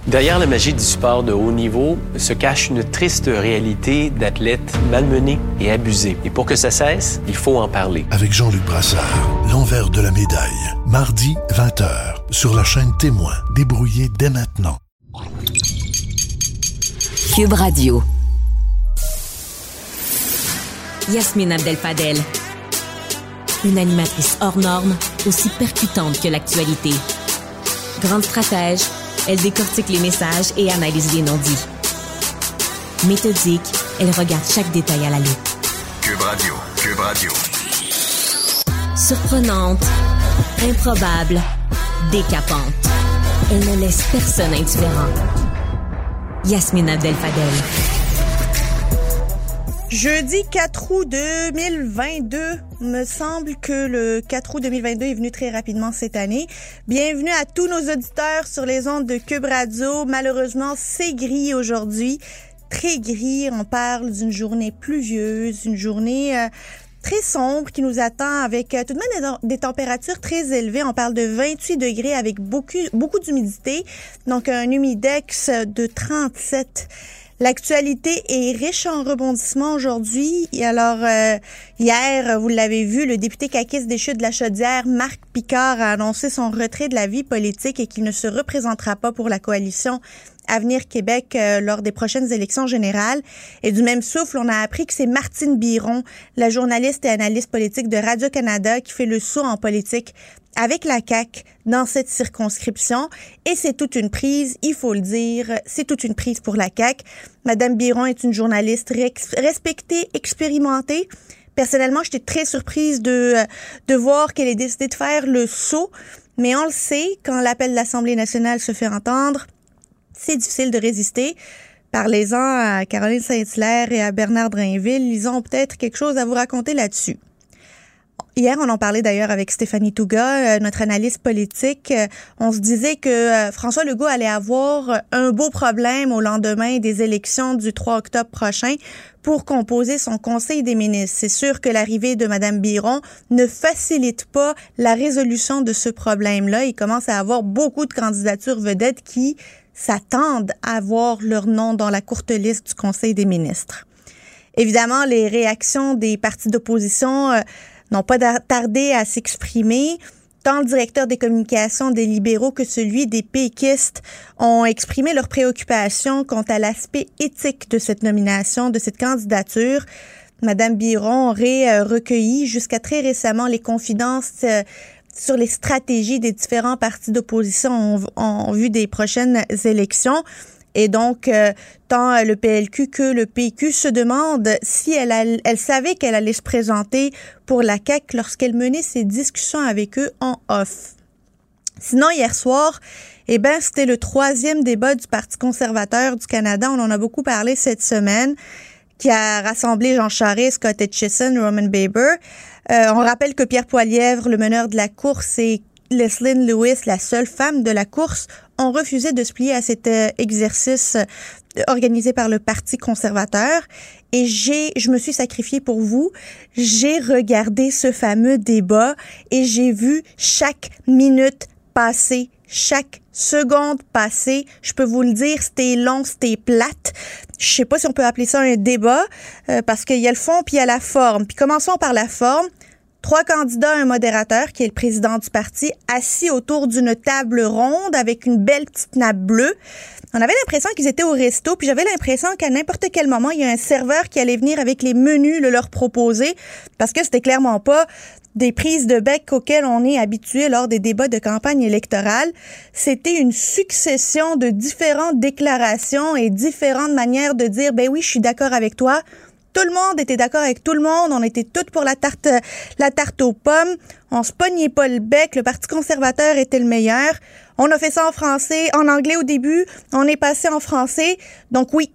Derrière la magie du sport de haut niveau se cache une triste réalité d'athlètes malmenés et abusés. Et pour que ça cesse, il faut en parler. Avec Jean-Luc Brassard, l'envers de la médaille. Mardi, 20h, sur la chaîne Témoin. Débrouillez dès maintenant. Cube Radio. Yasmine Abdel-Fadel. Une animatrice hors norme, aussi percutante que l'actualité. Grande stratège, elle décortique les messages et analyse les non-dits. Méthodique, elle regarde chaque détail à la loupe. Cube Radio, Cube Radio. Surprenante, improbable, décapante. Elle ne laisse personne indifférent. Yasmine Abdel-Fadel. Jeudi 4 août 2022, me semble que le 4 août 2022 est venu très rapidement cette année. Bienvenue à tous nos auditeurs sur les ondes de Cube Radio. Malheureusement, c'est gris aujourd'hui, très gris. On parle d'une journée pluvieuse, une journée très sombre qui nous attend avec tout de même des températures très élevées. On parle de 28 degrés avec beaucoup d'humidité, donc un humidex de 37. L'actualité est riche en rebondissements aujourd'hui. Et alors, hier, vous l'avez vu, le député caquiste des Chutes de la Chaudière, Marc Picard, a annoncé son retrait de la vie politique et qu'il ne se représentera pas pour la coalition Avenir Québec lors des prochaines élections générales. Et du même souffle, on a appris que c'est Martine Biron, la journaliste et analyste politique de Radio-Canada, qui fait le saut en politique avec la CAQ dans cette circonscription. Et c'est toute une prise, il faut le dire, c'est toute une prise pour la CAQ. Madame Biron est une journaliste respectée, expérimentée. Personnellement, j'étais très surprise de voir qu'elle ait décidé de faire le saut. Mais on le sait, quand l'appel de l'Assemblée nationale se fait entendre, c'est difficile de résister. Parlez-en à Caroline Saint-Hilaire et à Bernard Drainville. Ils ont peut-être quelque chose à vous raconter là-dessus. Hier, on en parlait d'ailleurs avec Stéphanie Touga, notre analyste politique. On se disait que François Legault allait avoir un beau problème au lendemain des élections du 3 octobre prochain pour composer son Conseil des ministres. C'est sûr que l'arrivée de Mme Biron ne facilite pas la résolution de ce problème-là. Il commence à avoir beaucoup de candidatures vedettes qui s'attendent à voir leur nom dans la courte liste du Conseil des ministres. Évidemment, les réactions des partis d'opposition n'ont pas tardé à s'exprimer. Tant le directeur des communications des libéraux que celui des péquistes ont exprimé leurs préoccupations quant à l'aspect éthique de cette nomination, de cette candidature. Madame Biron aurait recueilli jusqu'à très récemment les confidences sur les stratégies des différents partis d'opposition en vue des prochaines élections. Et donc, tant le PLQ que le PQ se demandent si elle savait qu'elle allait se présenter pour la CAQ lorsqu'elle menait ses discussions avec eux en off. Sinon, hier soir, c'était le 3e débat du Parti conservateur du Canada. On en a beaucoup parlé cette semaine, qui a rassemblé Jean Charest, Scott Aitchison, Roman Baber. On rappelle que Pierre Poilievre, le meneur de la course, et Leslyn Lewis, la seule femme de la course, ont refusé de se plier à cet exercice organisé par le Parti conservateur. Et je me suis sacrifiée pour vous. J'ai regardé ce fameux débat et j'ai vu chaque minute passer, chaque seconde passée. Je peux vous le dire, c'était long, c'était plate. Je sais pas si on peut appeler ça un débat, parce qu'il y a le fond puis il y a la forme. Puis commençons par la forme. 3 candidats, un modérateur, qui est le président du parti, assis autour d'une table ronde avec une belle petite nappe bleue. On avait l'impression qu'ils étaient au resto, puis j'avais l'impression qu'à n'importe quel moment, il y a un serveur qui allait venir avec les menus le leur proposer, parce que c'était clairement pas des prises de bec auxquelles on est habitué lors des débats de campagne électorale. C'était une succession de différentes déclarations et différentes manières de dire « Ben oui, je suis d'accord avec toi ». Tout le monde était d'accord avec tout le monde. On était toutes pour la tarte aux pommes. On se pognait pas le bec. Le Parti conservateur était le meilleur. On a fait ça en anglais au début. On est passé en français. Donc oui,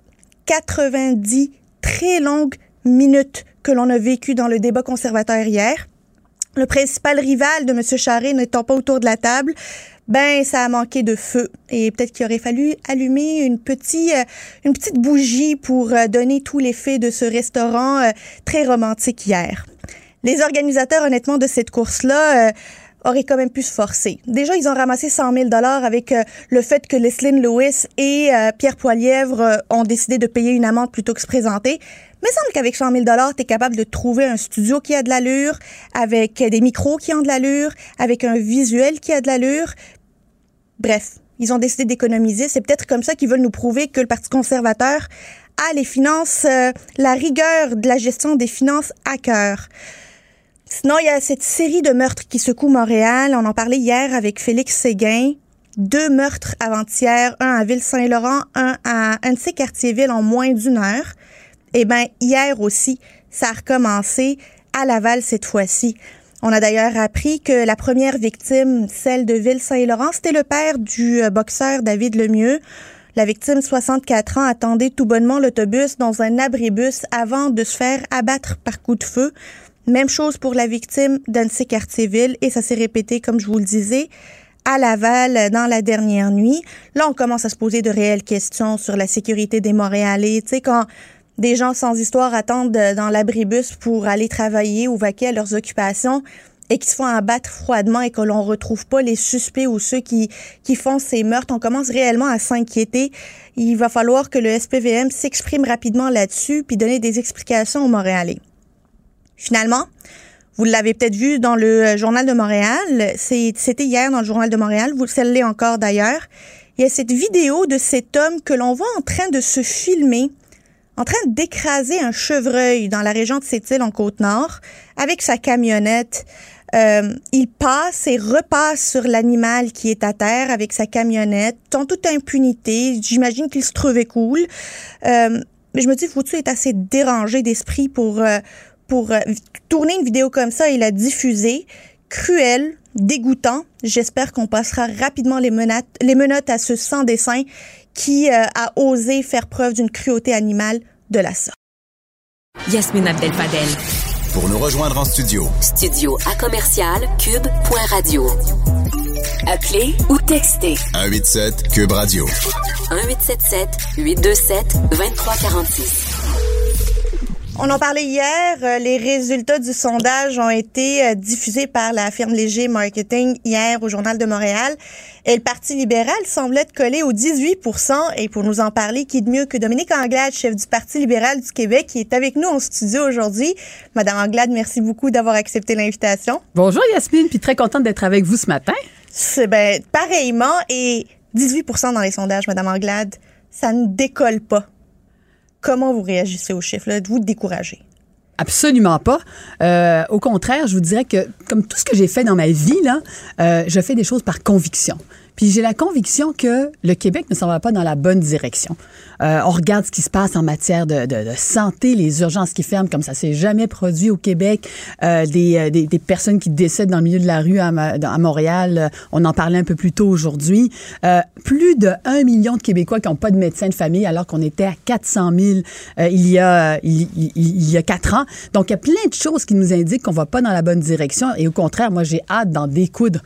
90 très longues minutes que l'on a vécues dans le débat conservateur hier. Le principal rival de M. Charest n'étant pas autour de la table, ça a manqué de feu. Et peut-être qu'il aurait fallu allumer une petite bougie pour donner tout l'effet de ce restaurant très romantique hier. Les organisateurs, honnêtement, de cette course-là auraient quand même pu se forcer. Déjà, ils ont ramassé 100 000 $ avec le fait que Leslyn Lewis et Pierre Poilièvre ont décidé de payer une amende plutôt que se présenter. Mais il semble qu'avec 100 000 $, tu es capable de trouver un studio qui a de l'allure, avec des micros qui ont de l'allure, avec un visuel qui a de l'allure. Bref, ils ont décidé d'économiser. C'est peut-être comme ça qu'ils veulent nous prouver que le Parti conservateur a les finances, la rigueur de la gestion des finances à cœur. Sinon, il y a cette série de meurtres qui secouent Montréal. On en parlait hier avec Félix Séguin. 2 meurtres avant-hier, un à Ville-Saint-Laurent, un à Annecy-Cartierville en moins d'1 heure. Eh bien, hier aussi, ça a recommencé à Laval cette fois-ci. On a d'ailleurs appris que la première victime, celle de Ville-Saint-Laurent, c'était le père du boxeur David Lemieux. La victime, 64 ans, attendait tout bonnement l'autobus dans un abribus avant de se faire abattre par coup de feu. Même chose pour la victime d'Annecy-Cartierville et ça s'est répété, comme je vous le disais, à Laval dans la dernière nuit. Là, on commence à se poser de réelles questions sur la sécurité des Montréalais. Tu sais, quand des gens sans histoire attendent dans l'abribus pour aller travailler ou vaquer à leurs occupations et qui se font abattre froidement et que l'on retrouve pas les suspects ou ceux qui font ces meurtres, on commence réellement à s'inquiéter. Il va falloir que le SPVM s'exprime rapidement là-dessus puis donner des explications aux Montréalais. Finalement, vous l'avez peut-être vu dans le Journal de Montréal, c'était hier dans le Journal de Montréal, vous le l'est encore d'ailleurs, il y a cette vidéo de cet homme que l'on voit en train de se filmer, en train d'écraser un chevreuil dans la région de Sept-Îles en Côte-Nord avec sa camionnette. Il passe et repasse sur l'animal qui est à terre avec sa camionnette, en toute impunité. J'imagine qu'il se trouvait cool. Mais je me dis, Foutu est assez dérangé d'esprit pour tourner une vidéo comme ça et la diffuser. Cruel, dégoûtant. J'espère qu'on passera rapidement les menottes à ce sans-dessin qui a osé faire preuve d'une cruauté animale de la sorte. Yasmine Abdel-Fadel. Pour nous rejoindre en studio. Studio à commercial cube.radio. Appelez ou textez. 187 Cube Radio. 1877-827-2346. On en parlait hier, les résultats du sondage ont été diffusés par la firme Léger Marketing hier au Journal de Montréal. Et le Parti libéral semble être collé aux 18%. Et pour nous en parler, qui de mieux que Dominique Anglade, chef du Parti libéral du Québec, qui est avec nous en studio aujourd'hui. Madame Anglade, merci beaucoup d'avoir accepté l'invitation. Bonjour Yasmine, puis très contente d'être avec vous ce matin. C'est pareillement. Et 18% dans les sondages, Madame Anglade, ça ne décolle pas. Comment vous réagissez aux chiffres? Là? Êtes-vous découragé? Absolument pas. Au contraire, je vous dirais que, comme tout ce que j'ai fait dans ma vie, là, je fais des choses par conviction. Puis j'ai la conviction que le Québec ne s'en va pas dans la bonne direction. On regarde ce qui se passe en matière de santé, les urgences qui ferment comme ça s'est jamais produit au Québec, des personnes qui décèdent dans le milieu de la rue à Montréal. On en parlait un peu plus tôt aujourd'hui. Plus de 1 million de Québécois qui n'ont pas de médecin de famille alors qu'on était à 400 000 il y a 4 ans. Donc, il y a plein de choses qui nous indiquent qu'on va pas dans la bonne direction. Et au contraire, moi, j'ai hâte d'en découdre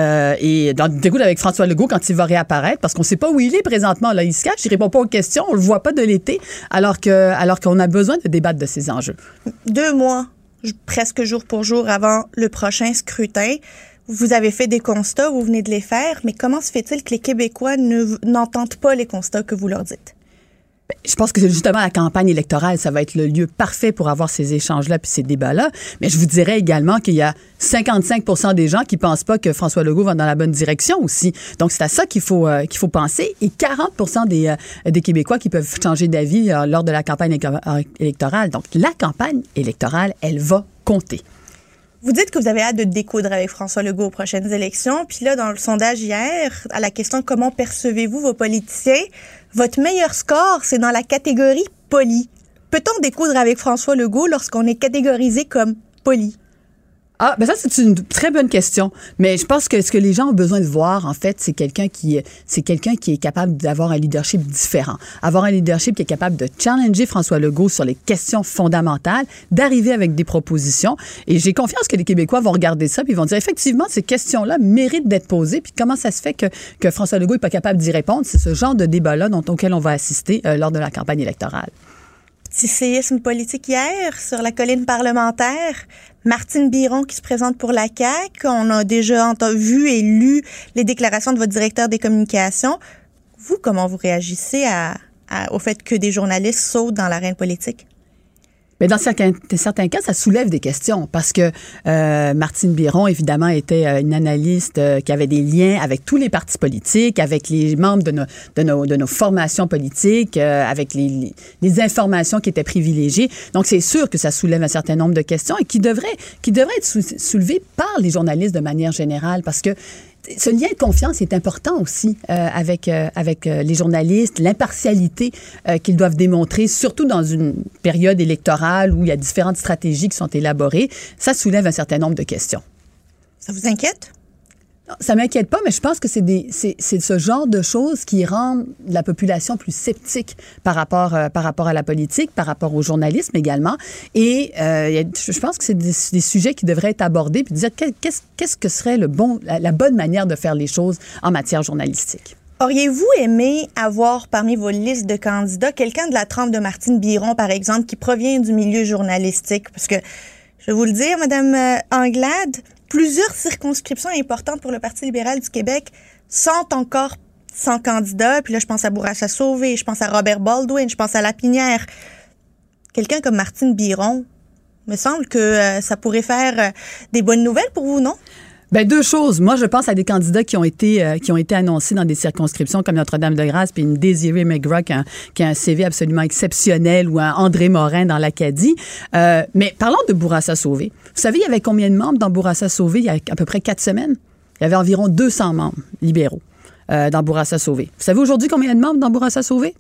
avec François Legault quand il va réapparaître, parce qu'on ne sait pas où il est présentement. Là, il se cache, il répond pas aux questions, on le voit pas de l'été, alors qu'on a besoin de débattre de ces enjeux. 2 mois, presque jour pour jour avant le prochain scrutin, vous avez fait des constats, vous venez de les faire, mais comment se fait-il que les Québécois n'entendent pas les constats que vous leur dites? Je pense que justement la campagne électorale, ça va être le lieu parfait pour avoir ces échanges-là puis ces débats-là. Mais je vous dirais également qu'il y a 55% des gens qui pensent pas que François Legault va dans la bonne direction aussi. Donc c'est à ça qu'il faut penser. Et 40% des Québécois qui peuvent changer d'avis lors de la campagne électorale. Donc la campagne électorale, elle va compter. Vous dites que vous avez hâte de découdre avec François Legault aux prochaines élections. Puis là, dans le sondage hier, à la question « Comment percevez-vous vos politiciens ?», votre meilleur score, c'est dans la catégorie « poli ». Peut-on découdre avec François Legault lorsqu'on est catégorisé comme « poli » ? Ah, ben ça, c'est une très bonne question. Mais je pense que ce que les gens ont besoin de voir, en fait, c'est quelqu'un qui est capable d'avoir un leadership différent. Avoir un leadership qui est capable de challenger François Legault sur les questions fondamentales, d'arriver avec des propositions. Et j'ai confiance que les Québécois vont regarder ça puis ils vont dire, effectivement, ces questions-là méritent d'être posées. Puis comment ça se fait que François Legault n'est pas capable d'y répondre? C'est ce genre de débat-là auquel on va assister lors de la campagne électorale. Petit séisme politique hier sur la colline parlementaire. Martine Biron qui se présente pour la CAQ. On a déjà vu et lu les déclarations de votre directeur des communications. Vous, comment vous réagissez au fait que des journalistes sautent dans l'arène politique? Mais dans certains cas, ça soulève des questions parce que Martine Biron, évidemment, était une analyste qui avait des liens avec tous les partis politiques, avec les membres de nos formations politiques, avec les informations qui étaient privilégiées. Donc, c'est sûr que ça soulève un certain nombre de questions et qui devraient être soulevées par les journalistes de manière générale parce que ce lien de confiance est important aussi avec les journalistes, l'impartialité qu'ils doivent démontrer, surtout dans une période électorale où il y a différentes stratégies qui sont élaborées. Ça soulève un certain nombre de questions. Ça vous inquiète? Non, ça m'inquiète pas, mais je pense que c'est ce genre de choses qui rendent la population plus sceptique par rapport à la politique, par rapport au journalisme également. Et je pense que c'est des sujets qui devraient être abordés puis dire qu'est-ce que serait la bonne manière de faire les choses en matière journalistique. Auriez-vous aimé avoir parmi vos listes de candidats quelqu'un de la trempe de Martine Biron, par exemple, qui provient du milieu journalistique? Parce que, je vais vous le dire, Mme Anglade, plusieurs circonscriptions importantes pour le Parti libéral du Québec sont encore sans candidat. Puis là, je pense à Bourassa Sauvé, je pense à Robert Baldwin, je pense à Lapinière. Quelqu'un comme Martine Biron, me semble que ça pourrait faire des bonnes nouvelles pour vous, non? Ben, deux choses. Moi, je pense à des candidats qui ont été annoncés dans des circonscriptions comme Notre-Dame-de-Grâce, puis une Désirée McGraw qui a un CV absolument exceptionnel, ou un André Morin dans l'Acadie. Mais parlons de Bourassa Sauvé. Vous savez, il y avait combien de membres dans Bourassa Sauvé il y a à peu près 4 semaines? Il y avait environ 200 membres libéraux dans Bourassa Sauvé. Vous savez aujourd'hui combien de membres dans Bourassa Sauvé?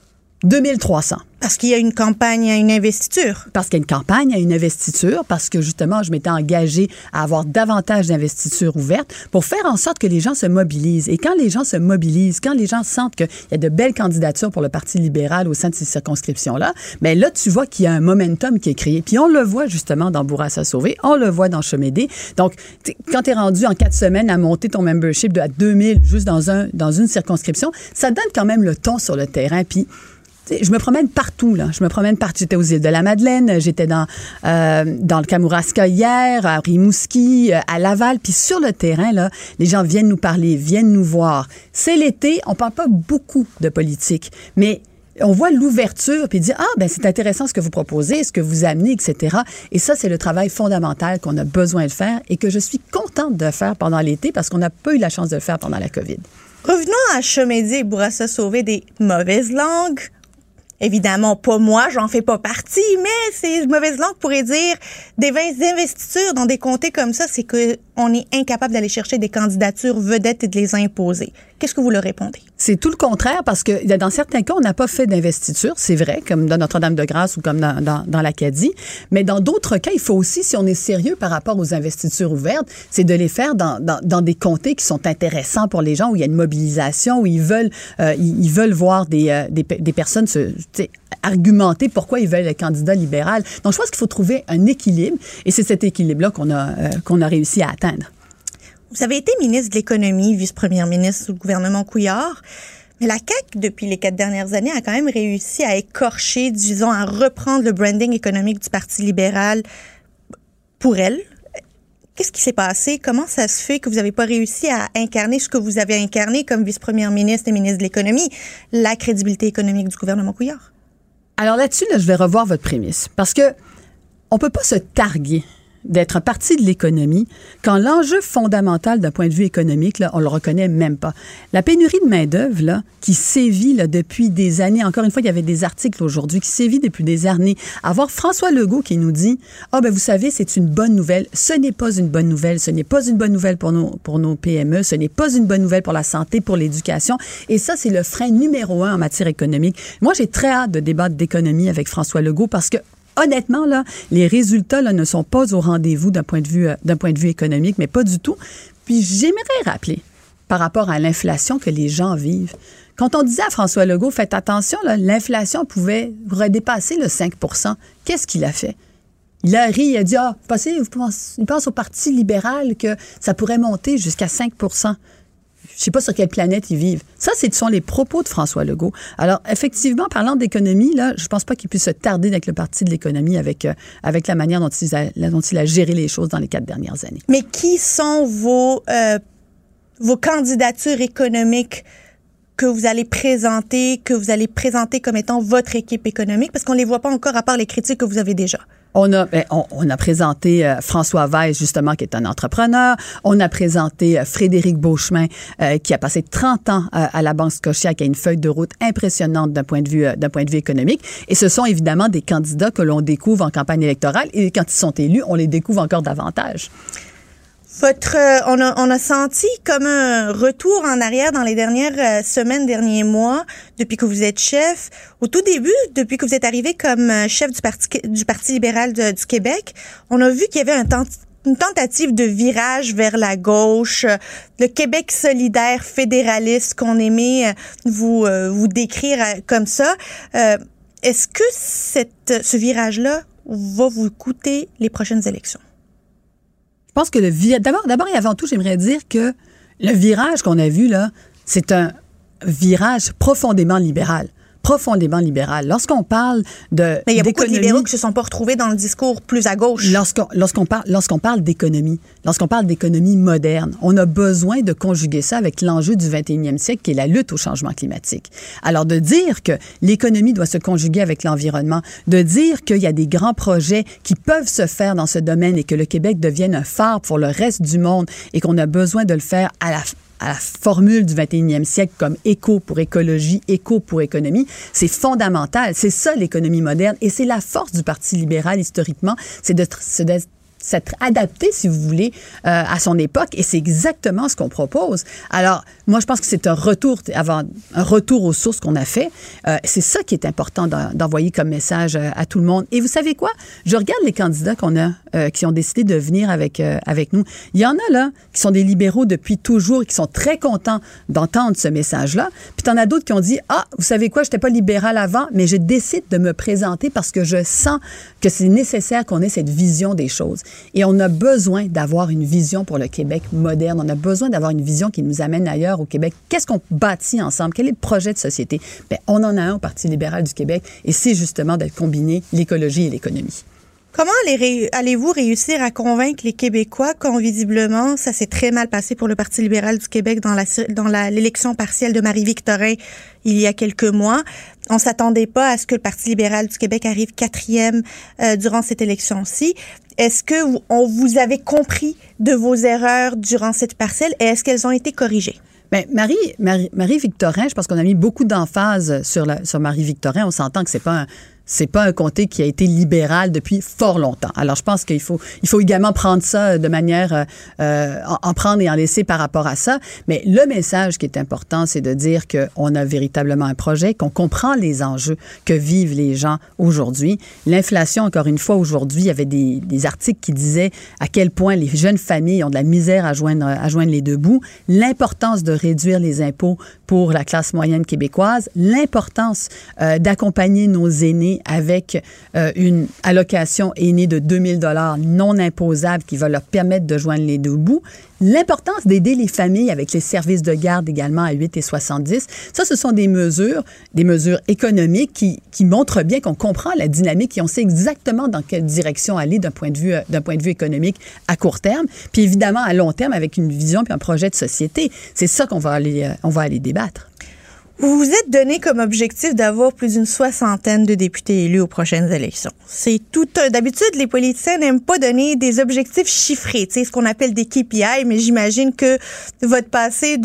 2300. Parce qu'il y a une campagne à une investiture. Parce qu'il y a une campagne à une investiture, parce que justement, je m'étais engagée à avoir davantage d'investitures ouvertes pour faire en sorte que les gens se mobilisent. Et quand les gens se mobilisent, quand les gens sentent qu'il y a de belles candidatures pour le Parti libéral au sein de ces circonscriptions-là, bien là, tu vois qu'il y a un momentum qui est créé. Puis on le voit justement dans Bourassa Sauvé, on le voit dans Chemédé. Donc, quand tu es rendu en 4 semaines à monter ton membership à 2000 juste dans une circonscription, ça donne quand même le ton sur le terrain. Puis, je me promène partout, là. J'étais aux îles de la Madeleine, j'étais dans le Kamouraska hier, à Rimouski, à Laval. Puis sur le terrain, là, les gens viennent nous parler, viennent nous voir. C'est l'été, on parle pas beaucoup de politique, mais on voit l'ouverture puis dire « ben c'est intéressant ce que vous proposez, ce que vous amenez, etc. » Et ça, c'est le travail fondamental qu'on a besoin de faire et que je suis contente de faire pendant l'été parce qu'on n'a pas eu la chance de le faire pendant la COVID. Revenons à Chemédé et Bourassa Sauvé, des mauvaises langues. Évidemment, pas moi, j'en fais pas partie, mais ces mauvaises langues pourraient dire des investitures dans des comtés comme ça, c'est qu'on est incapable d'aller chercher des candidatures vedettes et de les imposer. Qu'est-ce que vous leur répondez? C'est tout le contraire parce que dans certains cas, on n'a pas fait d'investiture, c'est vrai, comme dans Notre-Dame-de-Grâce ou comme dans l'Acadie. Mais dans d'autres cas, il faut aussi, si on est sérieux par rapport aux investitures ouvertes, c'est de les faire dans des comtés qui sont intéressants pour les gens, où il y a une mobilisation, où ils veulent voir des personnes argumenter pourquoi ils veulent le candidat libéral. Donc, je pense qu'il faut trouver un équilibre et c'est cet équilibre-là qu'on a réussi à atteindre. Vous avez été ministre de l'Économie, vice-première ministre sous le gouvernement Couillard, mais la CAQ, depuis les 4 dernières années, a quand même réussi à écorcher, disons, à reprendre le branding économique du Parti libéral pour elle. Qu'est-ce qui s'est passé? Comment ça se fait que vous n'avez pas réussi à incarner ce que vous avez incarné comme vice-première ministre et ministre de l'Économie, la crédibilité économique du gouvernement Couillard? Alors là-dessus, je vais revoir votre prémisse. Parce que on peut pas se targuer d'être un parti de l'économie quand l'enjeu fondamental d'un point de vue économique, là, on le reconnaît même pas. La pénurie de main-d'œuvre, là, qui sévit là, depuis des années, encore une fois, il y avait des articles aujourd'hui qui sévit depuis des années. Avoir François Legault qui nous dit « ben vous savez, c'est une bonne nouvelle. Ce n'est pas une bonne nouvelle. Ce n'est pas une bonne nouvelle pour nos PME. Ce n'est pas une bonne nouvelle pour la santé, pour l'éducation. » Et ça, c'est le frein numéro 1 en matière économique. Moi, j'ai très hâte de débattre d'économie avec François Legault parce que honnêtement, là, les résultats là, ne sont pas au rendez-vous d'un point de vue économique, mais pas du tout. Puis j'aimerais rappeler, par rapport à l'inflation que les gens vivent, quand on disait à François Legault, faites attention, là, l'inflation pourrait dépasser le 5 %, qu'est-ce qu'il a fait? Il a ri, il a dit, il pense au Parti libéral que ça pourrait monter jusqu'à 5 %. sais pas sur quelle planète ils vivent. Ça, ce sont les propos de François Legault. Alors, effectivement, parlant d'économie, là, je pense pas qu'il puisse se tarder avec le parti de l'économie, avec la manière dont il a géré les choses dans les 4 dernières années. Mais qui sont vos candidatures économiques que vous allez présenter comme étant votre équipe économique? Parce qu'on les voit pas encore, à part les critiques que vous avez déjà. On a présenté François Weiss, justement, qui est un entrepreneur. On a présenté Frédéric Beauchemin, qui a passé 30 ans à la Banque Scotia, qui a une feuille de route impressionnante d'un point de vue économique. Et ce sont évidemment des candidats que l'on découvre en campagne électorale. Et quand ils sont élus, on les découvre encore davantage. On a senti comme un retour en arrière dans les dernières semaines, derniers mois, depuis que vous êtes chef. Au tout début, depuis que vous êtes arrivé comme chef du Parti libéral du Québec, on a vu qu'il y avait une tentative de virage vers la gauche, le Québec solidaire fédéraliste qu'on aimait vous décrire comme ça. Est-ce que ce virage-là va vous coûter les prochaines élections? Je pense que d'abord et avant tout, j'aimerais dire que le virage qu'on a vu là, c'est un virage profondément libéral. Lorsqu'on parle Mais il y a beaucoup de libéraux qui se sont pas retrouvés dans le discours plus à gauche. Lorsqu'on parle d'économie, moderne, on a besoin de conjuguer ça avec l'enjeu du 21e siècle, qui est la lutte au changement climatique. Alors, de dire que l'économie doit se conjuguer avec l'environnement, de dire qu'il y a des grands projets qui peuvent se faire dans ce domaine et que le Québec devienne un phare pour le reste du monde et qu'on a besoin de le faire à la formule du 21e siècle comme éco pour écologie, éco pour économie, c'est fondamental. C'est ça l'économie moderne et c'est la force du Parti libéral historiquement, c'est de s'être adapté, si vous voulez, à son époque et c'est exactement ce qu'on propose. Alors, moi, je pense que c'est un retour aux sources qu'on a fait. C'est ça qui est important d'envoyer comme message à tout le monde. Et vous savez quoi? Je regarde les candidats qu'on a qui ont décidé de venir avec nous. Il y en a là qui sont des libéraux depuis toujours et qui sont très contents d'entendre ce message-là. Puis t'en as d'autres qui ont dit, vous savez quoi, j'étais pas libéral avant, mais je décide de me présenter parce que je sens que c'est nécessaire qu'on ait cette vision des choses. Et on a besoin d'avoir une vision pour le Québec moderne. On a besoin d'avoir une vision qui nous amène ailleurs au Québec. Qu'est-ce qu'on bâtit ensemble? Quel est le projet de société? Bien, on en a un au Parti libéral du Québec et c'est justement de combiner l'écologie et l'économie. Comment allez-vous réussir à convaincre les Québécois quand, visiblement, ça s'est très mal passé pour le Parti libéral du Québec dans l'élection partielle de Marie-Victorin il y a quelques mois? On s'attendait pas à ce que le Parti libéral du Québec arrive 4e durant cette élection-ci. Est-ce que vous avez compris de vos erreurs durant cette partielle et est-ce qu'elles ont été corrigées? Bien, Marie-Victorin, je pense qu'on a mis beaucoup d'emphase sur Marie-Victorin. On s'entend que c'est pas un comté qui a été libéral depuis fort longtemps. Alors, je pense qu'il faut également prendre ça de manière, en prendre et en laisser par rapport à ça. Mais le message qui est important, c'est de dire qu'on a véritablement un projet, qu'on comprend les enjeux que vivent les gens aujourd'hui. L'inflation, encore une fois, aujourd'hui, il y avait des articles qui disaient à quel point les jeunes familles ont de la misère à joindre les deux bouts. L'importance de réduire les impôts pour la classe moyenne québécoise. L'importance d'accompagner nos aînés avec une allocation aînée de 2 000 $ non imposable qui va leur permettre de joindre les deux bouts. L'importance d'aider les familles avec les services de garde également à 8,70 $. Ça, ce sont des mesures économiques qui montrent bien qu'on comprend la dynamique et on sait exactement dans quelle direction aller d'un point de vue économique à court terme. Puis évidemment, à long terme, avec une vision puis un projet de société. C'est ça qu'on va aller débattre. Vous vous êtes donné comme objectif d'avoir plus d'une 60aine de députés élus aux prochaines élections. C'est d'habitude, les politiciens n'aiment pas donner des objectifs chiffrés, tu sais, ce qu'on appelle des KPI, mais j'imagine que votre passé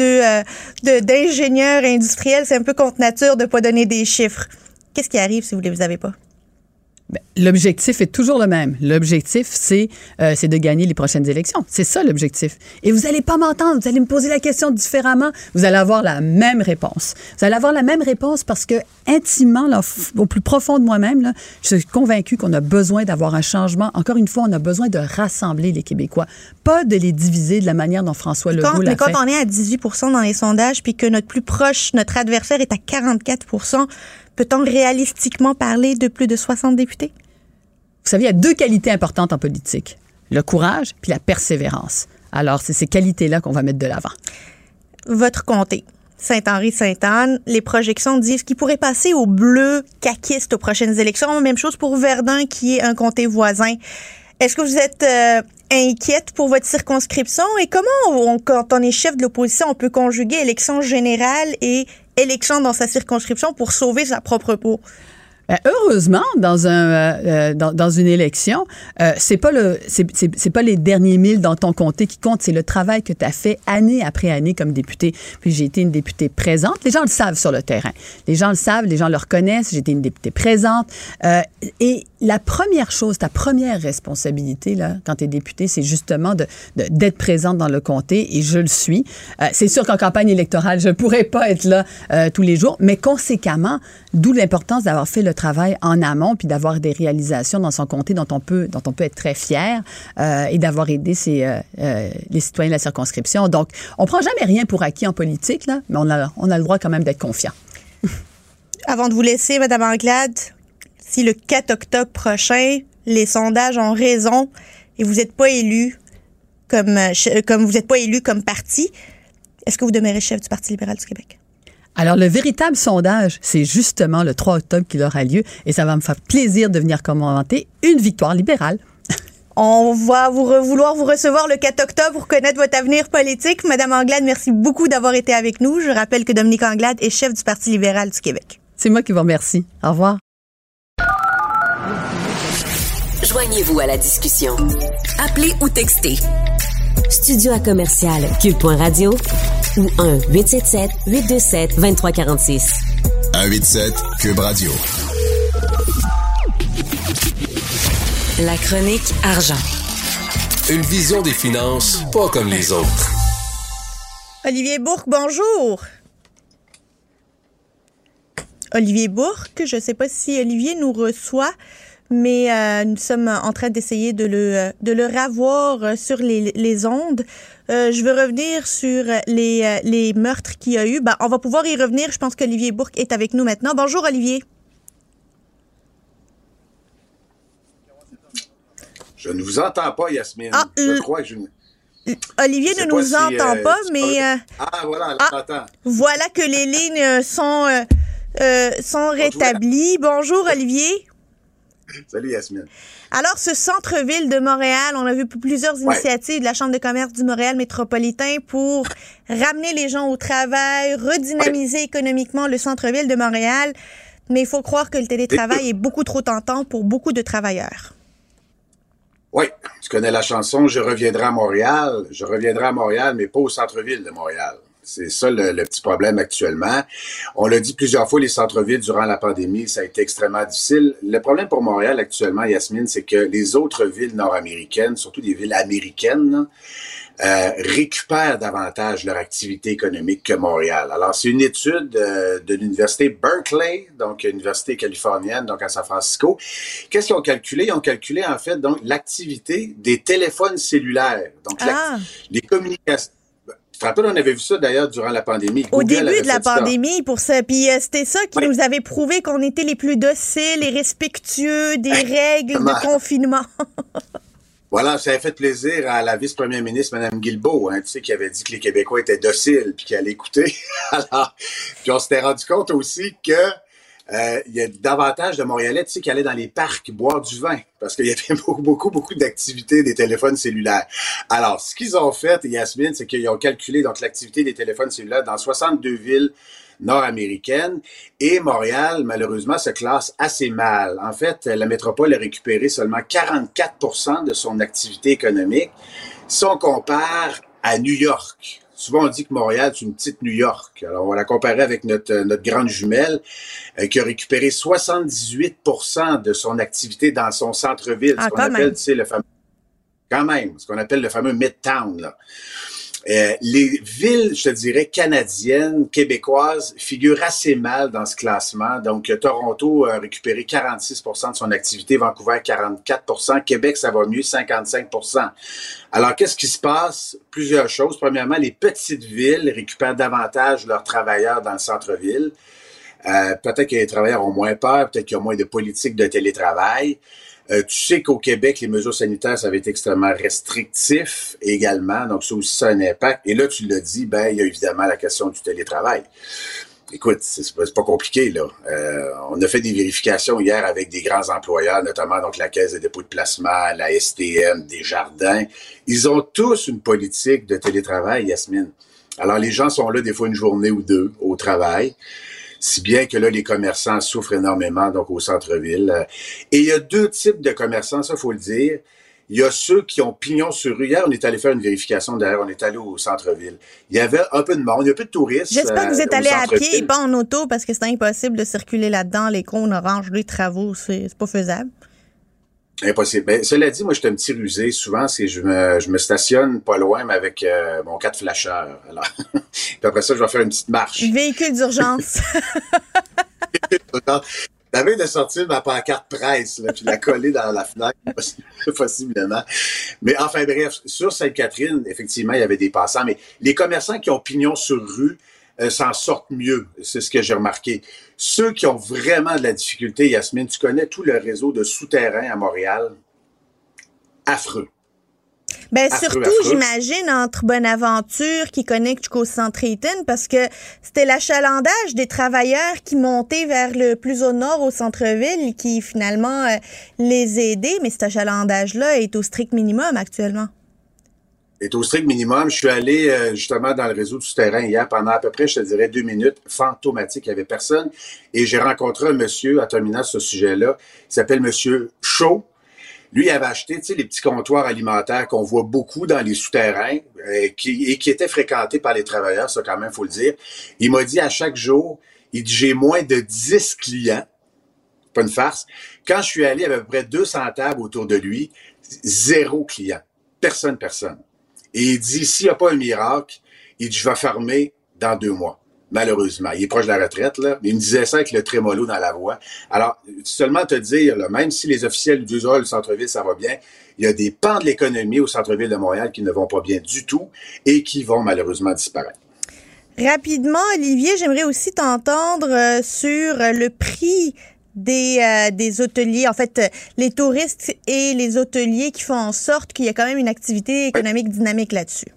d'ingénieur industriel, c'est un peu contre nature de pas donner des chiffres. Qu'est-ce qui arrive si vous les avez pas? Bien, l'objectif est toujours le même. L'objectif, c'est de gagner les prochaines élections. C'est ça l'objectif. Et vous allez pas m'entendre. Vous allez me poser la question différemment. Vous allez avoir la même réponse. Vous allez avoir la même réponse parce que intimement, là, au plus profond de moi-même, là, je suis convaincue qu'on a besoin d'avoir un changement. Encore une fois, on a besoin de rassembler les Québécois, pas de les diviser de la manière dont François Legault l'a fait. Mais quand on est à 18 % dans les sondages puis que notre adversaire est à 44 %, peut-on réalistiquement parler de plus de 60 députés? Vous savez, il y a 2 qualités importantes en politique. Le courage puis la persévérance. Alors, c'est ces qualités-là qu'on va mettre de l'avant. votre comté, Saint-Henri-Sainte-Anne, les projections disent qu'il pourrait passer au bleu caquiste aux prochaines élections. Même chose pour Verdun, qui est un comté voisin. Est-ce que vous êtes inquiète pour votre circonscription? Et comment, quand on est chef de l'opposition, on peut conjuguer élection générale et élection dans sa circonscription pour sauver sa propre peau? Heureusement, dans une élection, c'est pas les derniers milles dans ton comté qui comptent, c'est le travail que tu as fait année après année comme député. Puis j'ai été une députée présente. Les gens le savent sur le terrain. Les gens le savent, les gens le reconnaissent. J'ai été une députée présente. Et la première chose, ta première responsabilité là, quand tu es député, c'est justement d'être présente dans le comté, et je le suis. C'est sûr qu'en campagne électorale, je pourrais pas être là tous les jours, mais conséquemment, d'où l'importance d'avoir fait le travail en amont, puis d'avoir des réalisations dans son comté dont on peut être très fier, et d'avoir aidé les citoyens de la circonscription. Donc, on prend jamais rien pour acquis en politique, là, mais on a le droit quand même d'être confiant. Avant de vous laisser, Mme Anglade, si le 4 octobre prochain, les sondages ont raison et vous n'êtes pas élu comme vous n'êtes pas élu comme parti, est-ce que vous demeurez chef du Parti libéral du Québec? Alors, le véritable sondage, c'est justement le 3 octobre qu'il aura lieu, et ça va me faire plaisir de venir commenter une victoire libérale. On va vouloir vous recevoir le 4 octobre pour connaître votre avenir politique. Madame Anglade, merci beaucoup d'avoir été avec nous. Je rappelle que Dominique Anglade est chef du Parti libéral du Québec. C'est moi qui vous remercie. Au revoir. Joignez-vous à la discussion. Appelez ou textez. Studio à commercial cube.radio ou 1-877-827-2346. 187 Cube Radio. La chronique argent. Une vision des finances pas comme les autres. Olivier Bourque, bonjour. Olivier Bourque, je ne sais pas si Olivier nous reçoit, mais nous sommes en train d'essayer de le ravoir sur les ondes. Je veux revenir sur les meurtres qu'il y a eu. On va pouvoir y revenir. Je pense qu'Olivier Bourque est avec nous maintenant. Bonjour, Olivier. Je ne vous entends pas, Yasmine. Je crois que je... Olivier ne nous entend pas, mais... voilà, j'entends. Voilà que les lignes sont rétablies. Bonjour, Olivier. Salut, Yasmine. Alors, ce centre-ville de Montréal, on a vu plusieurs initiatives de la Chambre de commerce du Montréal métropolitain pour ramener les gens au travail, redynamiser économiquement le centre-ville de Montréal. Mais il faut croire que le télétravail est beaucoup trop tentant pour beaucoup de travailleurs. Oui, tu connais la chanson « Je reviendrai à Montréal ». Je reviendrai à Montréal, mais pas au centre-ville de Montréal. C'est ça le petit problème actuellement. On l'a dit plusieurs fois, les centres-villes, durant la pandémie, ça a été extrêmement difficile. Le problème pour Montréal actuellement, Yasmine, c'est que les autres villes nord-américaines, surtout des villes américaines, récupèrent davantage leur activité économique que Montréal. Alors, c'est une étude de l'université Berkeley, donc université californienne, donc à San Francisco. Qu'est-ce qu'ils ont calculé? Ils ont calculé, en fait, donc l'activité des téléphones cellulaires. Donc, les communications. Tu te rappelles, on avait vu ça d'ailleurs durant la pandémie. Au début de la pandémie, pour ça. Puis c'était ça qui nous avait prouvé qu'on était les plus dociles et respectueux des règles de confinement. Voilà, ça avait fait plaisir à la vice-première ministre, Mme Guilbeault, tu sais, qui avait dit que les Québécois étaient dociles puis qu'elle allait écouter. Alors, puis on s'était rendu compte aussi que il y a davantage de Montréalais, tu sais, qui allaient dans les parcs boire du vin parce qu'il y avait beaucoup d'activités des téléphones cellulaires. Alors, ce qu'ils ont fait, Yasmine, c'est qu'ils ont calculé donc l'activité des téléphones cellulaires dans 62 villes nord-américaines et Montréal, malheureusement, se classe assez mal. En fait, la métropole a récupéré seulement 44% de son activité économique si on compare à New York. Souvent, on dit que Montréal, c'est une petite New York. Alors, on va la comparer avec notre grande jumelle qui a récupéré 78% de son activité dans son centre-ville. Ce qu'on appelle, tu sais, le fameux... Quand même, ce qu'on appelle le fameux Midtown, là. Les villes, je te dirais, canadiennes, québécoises, figurent assez mal dans ce classement. Donc, Toronto a récupéré 46% de son activité, Vancouver 44%, Québec, ça va mieux, 55%. Alors, qu'est-ce qui se passe? Plusieurs choses. Premièrement, les petites villes récupèrent davantage leurs travailleurs dans le centre-ville. Peut-être que les travailleurs ont moins peur, peut-être qu'il y a moins de politique de télétravail. Tu sais qu'au Québec, les mesures sanitaires, ça avait été extrêmement restrictif également. Donc, ça aussi, ça a un impact. Et là, tu l'as dit, il y a évidemment la question du télétravail. Écoute, c'est pas compliqué, là. On a fait des vérifications hier avec des grands employeurs, notamment donc la Caisse des dépôts de placement, la STM, Desjardins. Ils ont tous une politique de télétravail, Yasmine. Alors, les gens sont là des fois une journée ou deux au travail, si bien que là, les commerçants souffrent énormément, donc au centre-ville. Et il y a deux types de commerçants, ça, faut le dire. Il y a ceux qui ont pignon sur rue. Hier, on est allé faire une vérification, d'ailleurs, on est allé au centre-ville. Il y avait un peu de monde, il y a peu de touristes. J'espère que vous êtes allé à pied et pas en auto, parce que c'est impossible de circuler là-dedans, les cônes oranges, les travaux, c'est pas faisable. Impossible. Ben, cela dit, moi, je suis un petit rusé. Souvent, je me stationne pas loin, mais avec mon 4 flasheurs. Alors, puis après ça, je vais faire une petite marche. Véhicule d'urgence. T'avais de sortir ma pancarte presse, là, puis la coller dans la fenêtre, possiblement. Mais enfin, bref, sur Sainte-Catherine, effectivement, il y avait des passants, mais les commerçants qui ont pignon sur rue s'en sortent mieux. C'est ce que j'ai remarqué. Ceux qui ont vraiment de la difficulté, Yasmine, tu connais tout le réseau de souterrains à Montréal? Affreux. Surtout, j'imagine, entre Bonaventure qui connecte jusqu'au centre Eaton, parce que c'était l'achalandage des travailleurs qui montaient vers le plus au nord, au centre-ville, qui finalement les aidait, mais cet achalandage-là est au strict minimum actuellement. Est au strict minimum. Je suis allé justement dans le réseau du souterrain hier pendant à peu près, je te dirais, 2 minutes, fantomatique, il n'y avait personne. Et j'ai rencontré un monsieur, en terminant ce sujet-là, il s'appelle Monsieur Chaud. Lui, il avait acheté, tu sais, les petits comptoirs alimentaires qu'on voit beaucoup dans les souterrains qui étaient fréquentés par les travailleurs, ça quand même, faut le dire. Il m'a dit à chaque jour, il dit, j'ai moins de 10 clients. Pas une farce. Quand je suis allé, il y avait à peu près 200 tables autour de lui, 0 client. Personne. Et il dit, s'il n'y a pas un miracle, il dit, je vais fermer dans 2 mois. Malheureusement. Il est proche de la retraite, là. Mais il me disait ça avec le trémolo dans la voix. Alors, seulement te dire, là, même si les officiels disent, le centre-ville, ça va bien, il y a des pans de l'économie au centre-ville de Montréal qui ne vont pas bien du tout et qui vont malheureusement disparaître. Rapidement, Olivier, j'aimerais aussi t'entendre sur le prix des hôteliers, en fait, les touristes et les hôteliers qui font en sorte qu'il y a quand même une activité économique dynamique là-dessus.